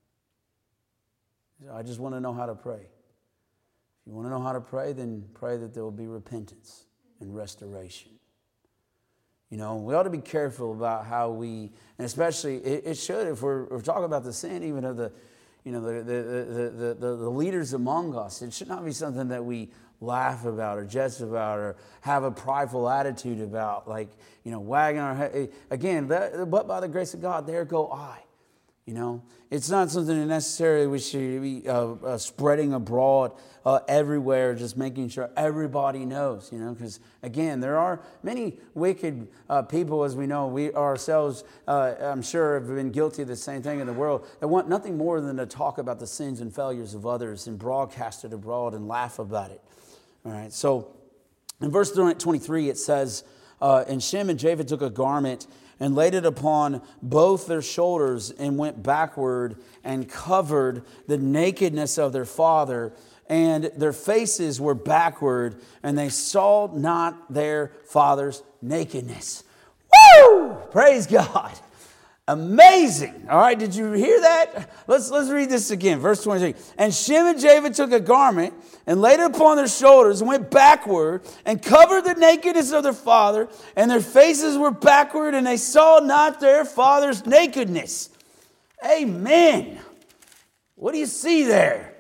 I just want to know how to pray. If you want to know how to pray, then pray that there will be repentance and restoration. You know, we ought to be careful about how we, and especially, it, it should, if we're, if we're talking about the sin even of the, you know, the the, the, the, the the leaders among us, it should not be something that we laugh about or jest about or have a prideful attitude about, like, you know, wagging our head. Again, that, but by the grace of God, there go I. You know, it's not something that necessarily we should be uh, uh, spreading abroad uh, everywhere, just making sure everybody knows, you know, because again, there are many wicked uh, people, as we know. We ourselves, uh, I'm sure, have been guilty of the same thing in the world, that want nothing more than to talk about the sins and failures of others and broadcast it abroad and laugh about it. All right, so in verse twenty-three, it says, uh, and Shem and Japheth took a garment and laid it upon both their shoulders and went backward and covered the nakedness of their father, and their faces were backward, and they saw not their father's nakedness. Woo! Praise God. Amazing. All right, did you hear that? Let's let's read this again. Verse twenty-three. And Shem and Japheth took a garment and laid it upon their shoulders and went backward and covered the nakedness of their father, and their faces were backward, and they saw not their father's nakedness. Amen. What do you see there?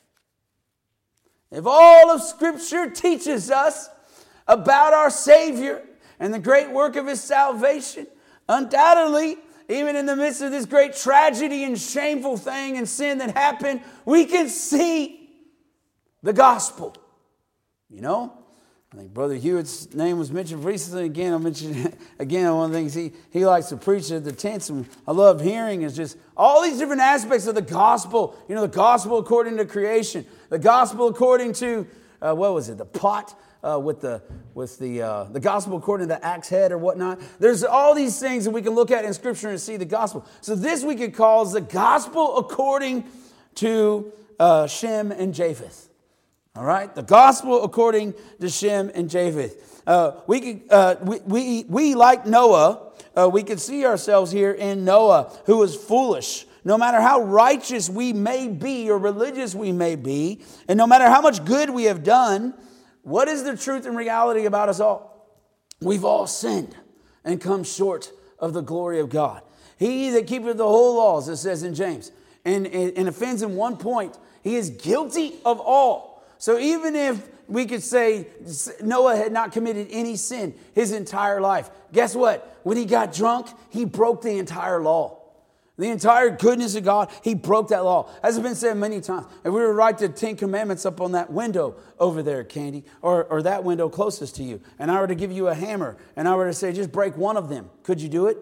If all of Scripture teaches us about our Savior and the great work of His salvation, undoubtedly, even in the midst of this great tragedy and shameful thing and sin that happened, we can see the gospel. You know, I think Brother Hewitt's name was mentioned recently. Again, I mentioned again one of the things he, he likes to preach at the tents, and I love hearing is just all these different aspects of the gospel. You know, the gospel according to creation, the gospel according to uh, what was it, the pot. Uh, with the with the uh, the gospel according to the axe head or whatnot. There's all these things that we can look at in Scripture and see the gospel. So this we could call the gospel according to uh, Shem and Japheth. All right, the gospel according to Shem and Japheth. Uh, we could uh, we, we we like Noah. Uh, we could see ourselves here in Noah, who was foolish. No matter how righteous we may be or religious we may be, and no matter how much good we have done, what is the truth and reality about us all? We've all sinned and come short of the glory of God. He that keepeth the whole law, as it says in James, and, and, and offends in one point, he is guilty of all. So even if we could say Noah had not committed any sin his entire life, guess what? When he got drunk, he broke the entire law. The entire goodness of God, he broke that law. As has been said many times. If we were to write the Ten Commandments up on that window over there, Candy, or, or that window closest to you, and I were to give you a hammer, and I were to say, just break one of them, could you do it?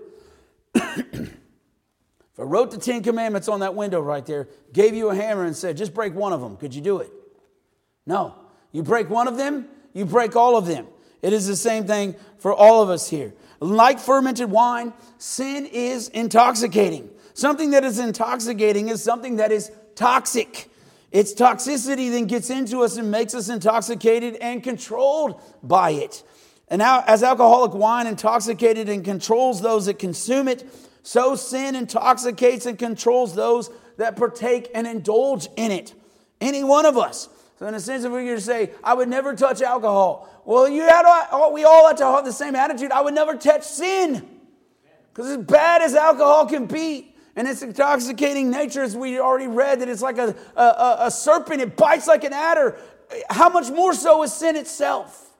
If I wrote the Ten Commandments on that window right there, gave you a hammer and said, just break one of them, could you do it? No. You break one of them, you break all of them. It is the same thing for all of us here. Like fermented wine, sin is intoxicating. Something that is intoxicating is something that is toxic. Its toxicity then gets into us and makes us intoxicated and controlled by it. And now, as alcoholic wine intoxicated and controls those that consume it, so sin intoxicates and controls those that partake and indulge in it. Any one of us. So in a sense, if we were to say, I would never touch alcohol. Well, you had, we all have to have the same attitude. I would never touch sin. Because as bad as alcohol can be, and its intoxicating nature, as we already read, that it's like a, a, a serpent, it bites like an adder. How much more so is sin itself?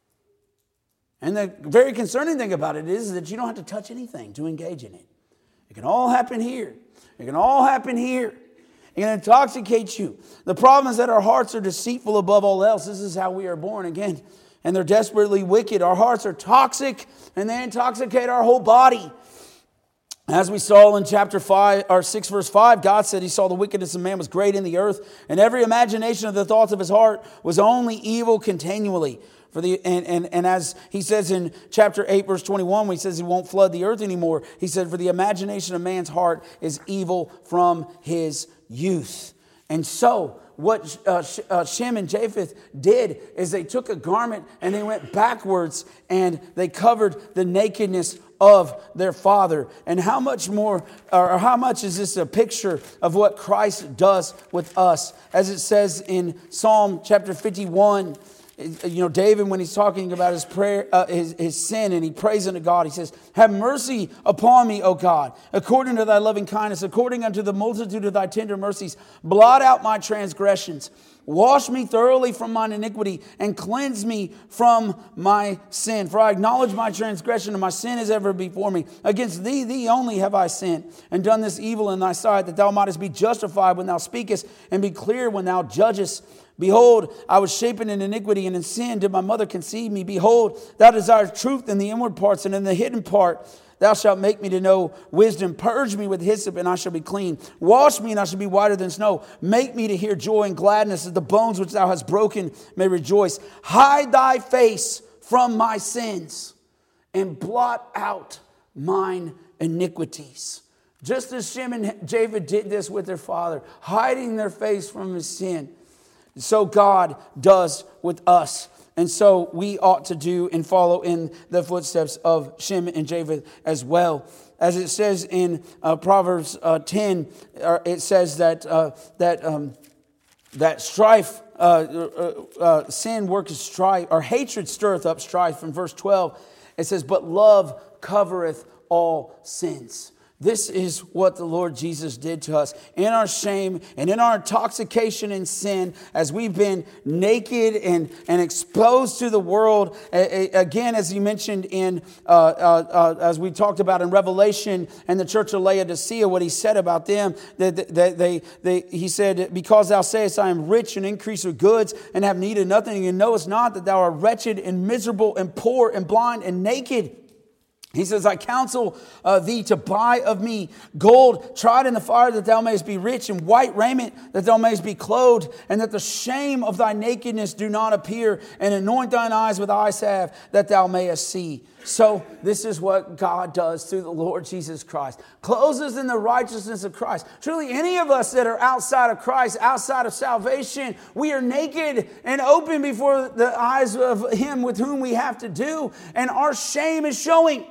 And the very concerning thing about it is that you don't have to touch anything to engage in it. It can all happen here. It can all happen here. It can intoxicate you. The problem is that our hearts are deceitful above all else. This is how we are born again. And they're desperately wicked. Our hearts are toxic, and they intoxicate our whole body. As we saw in chapter five or six, verse five, God said he saw the wickedness of man was great in the earth, and every imagination of the thoughts of his heart was only evil continually. For the and, and, and as he says in chapter eight, verse twenty-one, when he says he won't flood the earth anymore, he said, for the imagination of man's heart is evil from his youth. And so what uh, uh, Shem and Japheth did is they took a garment and they went backwards and they covered the nakedness of their father. And how much more, or how much is this a picture of what Christ does with us? As it says in Psalm chapter fifty-one, you know, David, when he's talking about his prayer, uh, his, his sin, and he prays unto God, he says, have mercy upon me, O God, according to thy loving kindness, according unto the multitude of thy tender mercies, blot out my transgressions. Wash me thoroughly from mine iniquity and cleanse me from my sin. For I acknowledge my transgression and my sin is ever before me. Against thee, thee only have I sinned and done this evil in thy sight, that thou mightest be justified when thou speakest and be clear when thou judgest. Behold, I was shapen in iniquity, and in sin did my mother conceive me. Behold, thou desirest truth in the inward parts, and in the hidden part thou shalt make me to know wisdom. Purge me with hyssop, and I shall be clean. Wash me, and I shall be whiter than snow. Make me to hear joy and gladness, that the bones which thou hast broken may rejoice. Hide thy face from my sins, and blot out mine iniquities. Just as Shem and Japheth did this with their father, hiding their face from his sin, so God does with us. And so we ought to do and follow in the footsteps of Shem and Japheth as well. As it says in uh, Proverbs uh, ten, uh, it says that uh, that um, that strife, uh, uh, uh, sin worketh strife, or hatred stirreth up strife. From verse twelve, it says, but love covereth all sins. This is what the Lord Jesus did to us in our shame and in our intoxication in sin, as we've been naked and, and exposed to the world. Again, as he mentioned in, uh, uh, uh, as we talked about in Revelation and the church of Laodicea, what he said about them, that they, they, they, he said, because thou sayest, I am rich and increase of goods and have need of nothing, and knowest not that thou art wretched and miserable and poor and blind and naked. He says, I counsel uh, thee to buy of me gold tried in the fire, that thou mayest be rich, and white raiment, that thou mayest be clothed, and that the shame of thy nakedness do not appear, and anoint thine eyes with eye salve, that thou mayest see. So this is what God does through the Lord Jesus Christ. Clothes us in the righteousness of Christ. Truly, any of us that are outside of Christ, outside of salvation, we are naked and open before the eyes of Him with whom we have to do, and our shame is showing.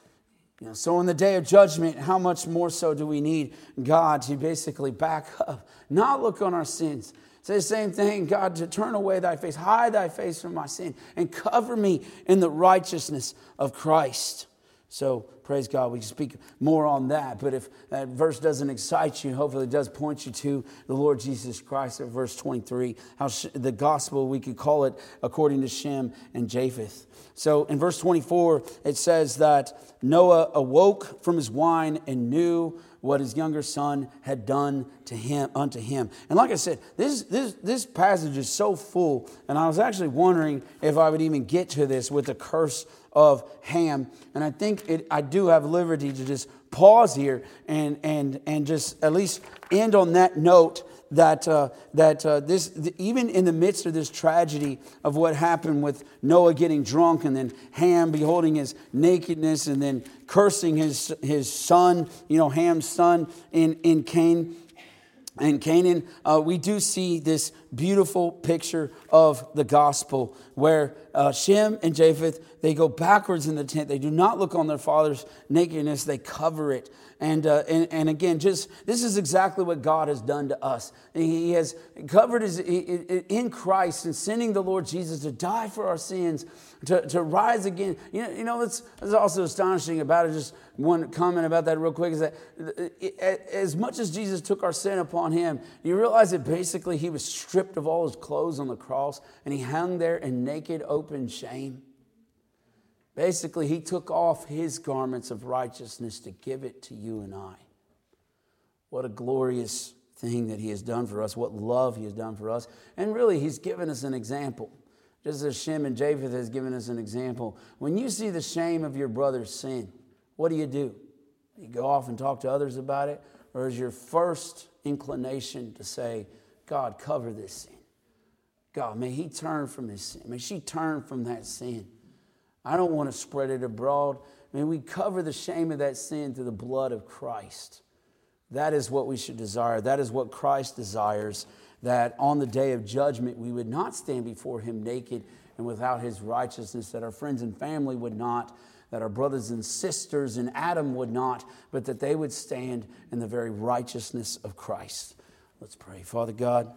You know, so in the day of judgment, how much more so do we need God to basically back up, not look on our sins. Say the same thing, God, to turn away thy face, hide thy face from my sin, and cover me in the righteousness of Christ. So, praise God, we can speak more on that. But if that verse doesn't excite you, hopefully it does point you to the Lord Jesus Christ at verse twenty-three. How sh- the gospel, we could call it according to Shem and Japheth. So in verse twenty-four, it says that Noah awoke from his wine and knew what his younger son had done to him unto him. And like I said, this this this passage is so full, and I was actually wondering if I would even get to this with the curse of Ham. And I think it, I do have liberty to just pause here and and and just at least end on that note, that uh, that uh, this the, even in the midst of this tragedy of what happened with Noah getting drunk, and then Ham beholding his nakedness, and then cursing his his son, you know, Ham's son in in Cain. And Canaan, uh, we do see this beautiful picture of the gospel where uh, Shem and Japheth, they go backwards in the tent. They do not look on their father's nakedness. They cover it. And, uh, and and again, just this is exactly what God has done to us. He has covered his in Christ and sending the Lord Jesus to die for our sins, to, to rise again. You know, you know what's, what's also astonishing about it, just one comment about that real quick, is that as much as Jesus took our sin upon him, you realize that basically he was stripped of all his clothes on the cross, and he hung there in naked, open shame. Basically, he took off his garments of righteousness to give it to you and I. What a glorious thing that he has done for us. What love he has done for us. And really, he's given us an example. Just as Shem and Japheth has given us an example. When you see the shame of your brother's sin, what do you do? You go off and talk to others about it? Or is your first inclination to say, God, cover this sin? God, may he turn from his sin. May she turn from that sin. I don't want to spread it abroad. May we cover the shame of that sin through the blood of Christ. That is what we should desire. That is what Christ desires, that on the day of judgment we would not stand before him naked and without his righteousness, that our friends and family would not, that our brothers and sisters in Adam would not, but that they would stand in the very righteousness of Christ. Let's pray. Father God,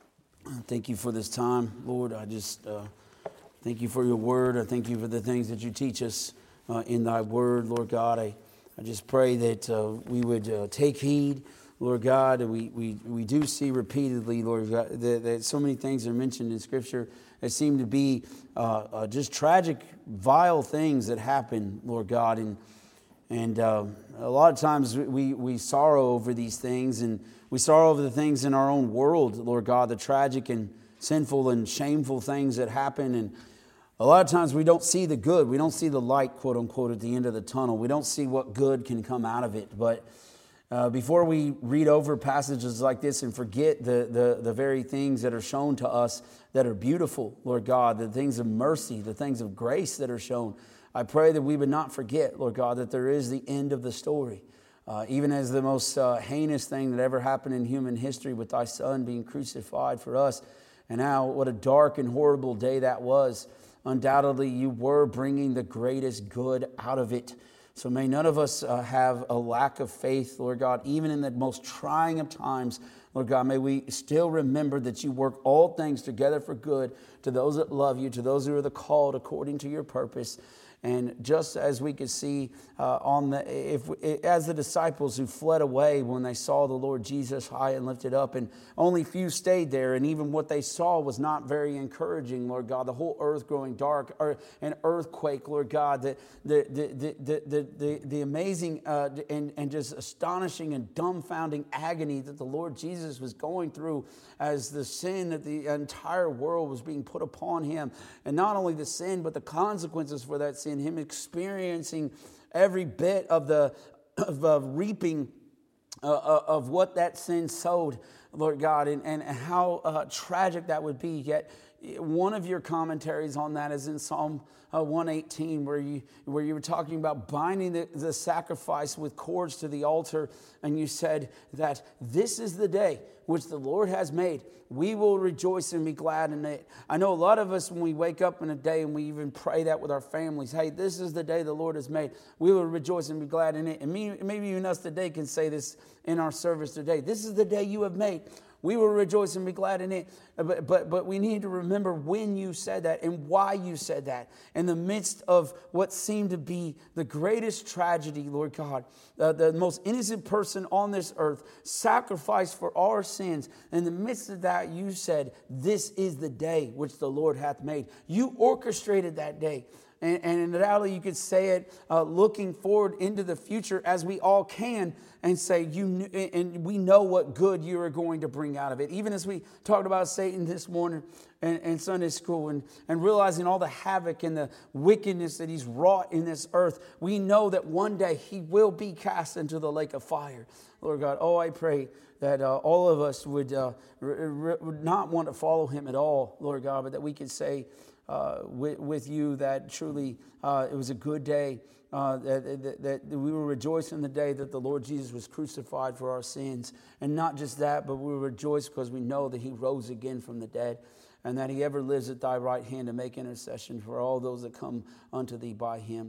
thank you for this time. Lord, I just uh, thank you for your word. I thank you for the things that you teach us uh, in thy word, Lord God. I, I just pray that uh, we would uh, take heed, Lord God. We, we, we do see repeatedly, Lord God, that, that so many things are mentioned in Scripture that seem to be uh, uh, just tragic, vile things that happen, Lord God. And and uh, a lot of times we, we sorrow over these things, and we sorrow over the things in our own world, Lord God, the tragic and sinful and shameful things that happen. And a lot of times we don't see the good. We don't see the light, quote unquote, at the end of the tunnel. We don't see what good can come out of it. But uh, before we read over passages like this and forget the, the, the very things that are shown to us that are beautiful, Lord God, the things of mercy, the things of grace that are shown, I pray that we would not forget, Lord God, that there is the end of the story. Uh, even as the most uh, heinous thing that ever happened in human history with thy Son being crucified for us, and now what a dark and horrible day that was. Undoubtedly, you were bringing the greatest good out of it. So may none of us uh, have a lack of faith, Lord God, even in the most trying of times. Lord God, may we still remember that you work all things together for good to those that love you, to those who are the called according to your purpose. And just as we could see uh, on the, if as the disciples who fled away when they saw the Lord Jesus high and lifted up, and only few stayed there, and even what they saw was not very encouraging, Lord God. The whole earth growing dark, or an earthquake, Lord God. The the the the the the, the amazing uh, and and just astonishing and dumbfounding agony that the Lord Jesus was going through as the sin that the entire world was being put upon him, and not only the sin but the consequences for that sin. Him experiencing every bit of the of, of reaping uh, of what that sin sowed, Lord God, and, and how uh, tragic that would be. Yet one of your commentaries on that is in Psalm uh, one eighteen, where you where you were talking about binding the, the sacrifice with cords to the altar, and you said that this is the day which the Lord has made. We will rejoice and be glad in it. I know a lot of us, when we wake up in a day, and we even pray that with our families, hey, this is the day the Lord has made. We will rejoice and be glad in it. And maybe even us today can say this in our service today. This is the day you have made. We will rejoice and be glad in it. But, but, but we need to remember when you said that and why you said that. In the midst of what seemed to be the greatest tragedy, Lord God, uh, the most innocent person on this earth sacrificed for our sins. In the midst of that, you said, this is the day which the Lord hath made. You orchestrated that day. And, and undoubtedly you could say it uh, looking forward into the future as we all can, and say, you kn- and we know what good you are going to bring out of it. Even as we talked about Satan this morning in, in Sunday school, and, and realizing all the havoc and the wickedness that he's wrought in this earth, we know that one day he will be cast into the lake of fire. Lord God, oh, I pray that uh, all of us would, uh, r- r- would not want to follow him at all, Lord God, but that we could say, Uh, with, with you that truly uh, it was a good day, uh, that, that, that we will rejoice in the day that the Lord Jesus was crucified for our sins. And not just that, but we will rejoice because we know that he rose again from the dead, and that he ever lives at thy right hand to make intercession for all those that come unto thee by him.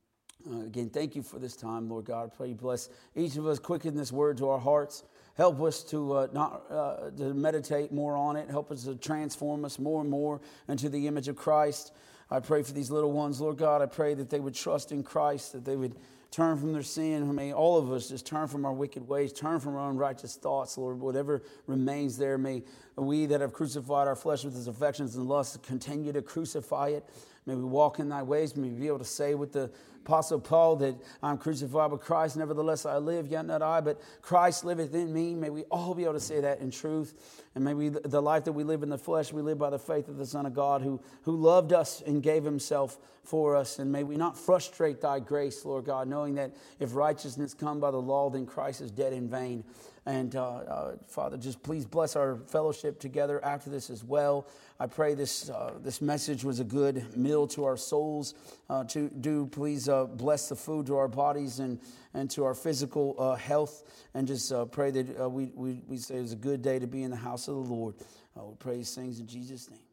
Uh, again, thank you for this time, Lord God. I pray you bless each of us, quicken this word to our hearts. Help us to uh, not uh, to meditate more on it. Help us to transform us more and more into the image of Christ. I pray for these little ones, Lord God. I pray that they would trust in Christ, that they would turn from their sin. May all of us just turn from our wicked ways, turn from our unrighteous thoughts, Lord. Whatever remains there, may we that have crucified our flesh with its affections and lusts continue to crucify it. May we walk in thy ways. May we be able to say with the Apostle Paul that I'm crucified with Christ, nevertheless I live, yet not I, but Christ liveth in me. May we all be able to say that in truth. And may we, the life that we live in the flesh, we live by the faith of the Son of God who, who loved us and gave himself for us. And may we not frustrate thy grace, Lord God, knowing that if righteousness come by the law, then Christ is dead in vain. And uh, uh, Father, just please bless our fellowship together after this as well. I pray this uh, this message was a good meal to our souls. Uh, to do please uh, bless the food to our bodies and, and to our physical uh, health. And just uh, pray that uh, we, we, we say it's a good day to be in the house of the Lord. Uh, we pray these things in Jesus' name.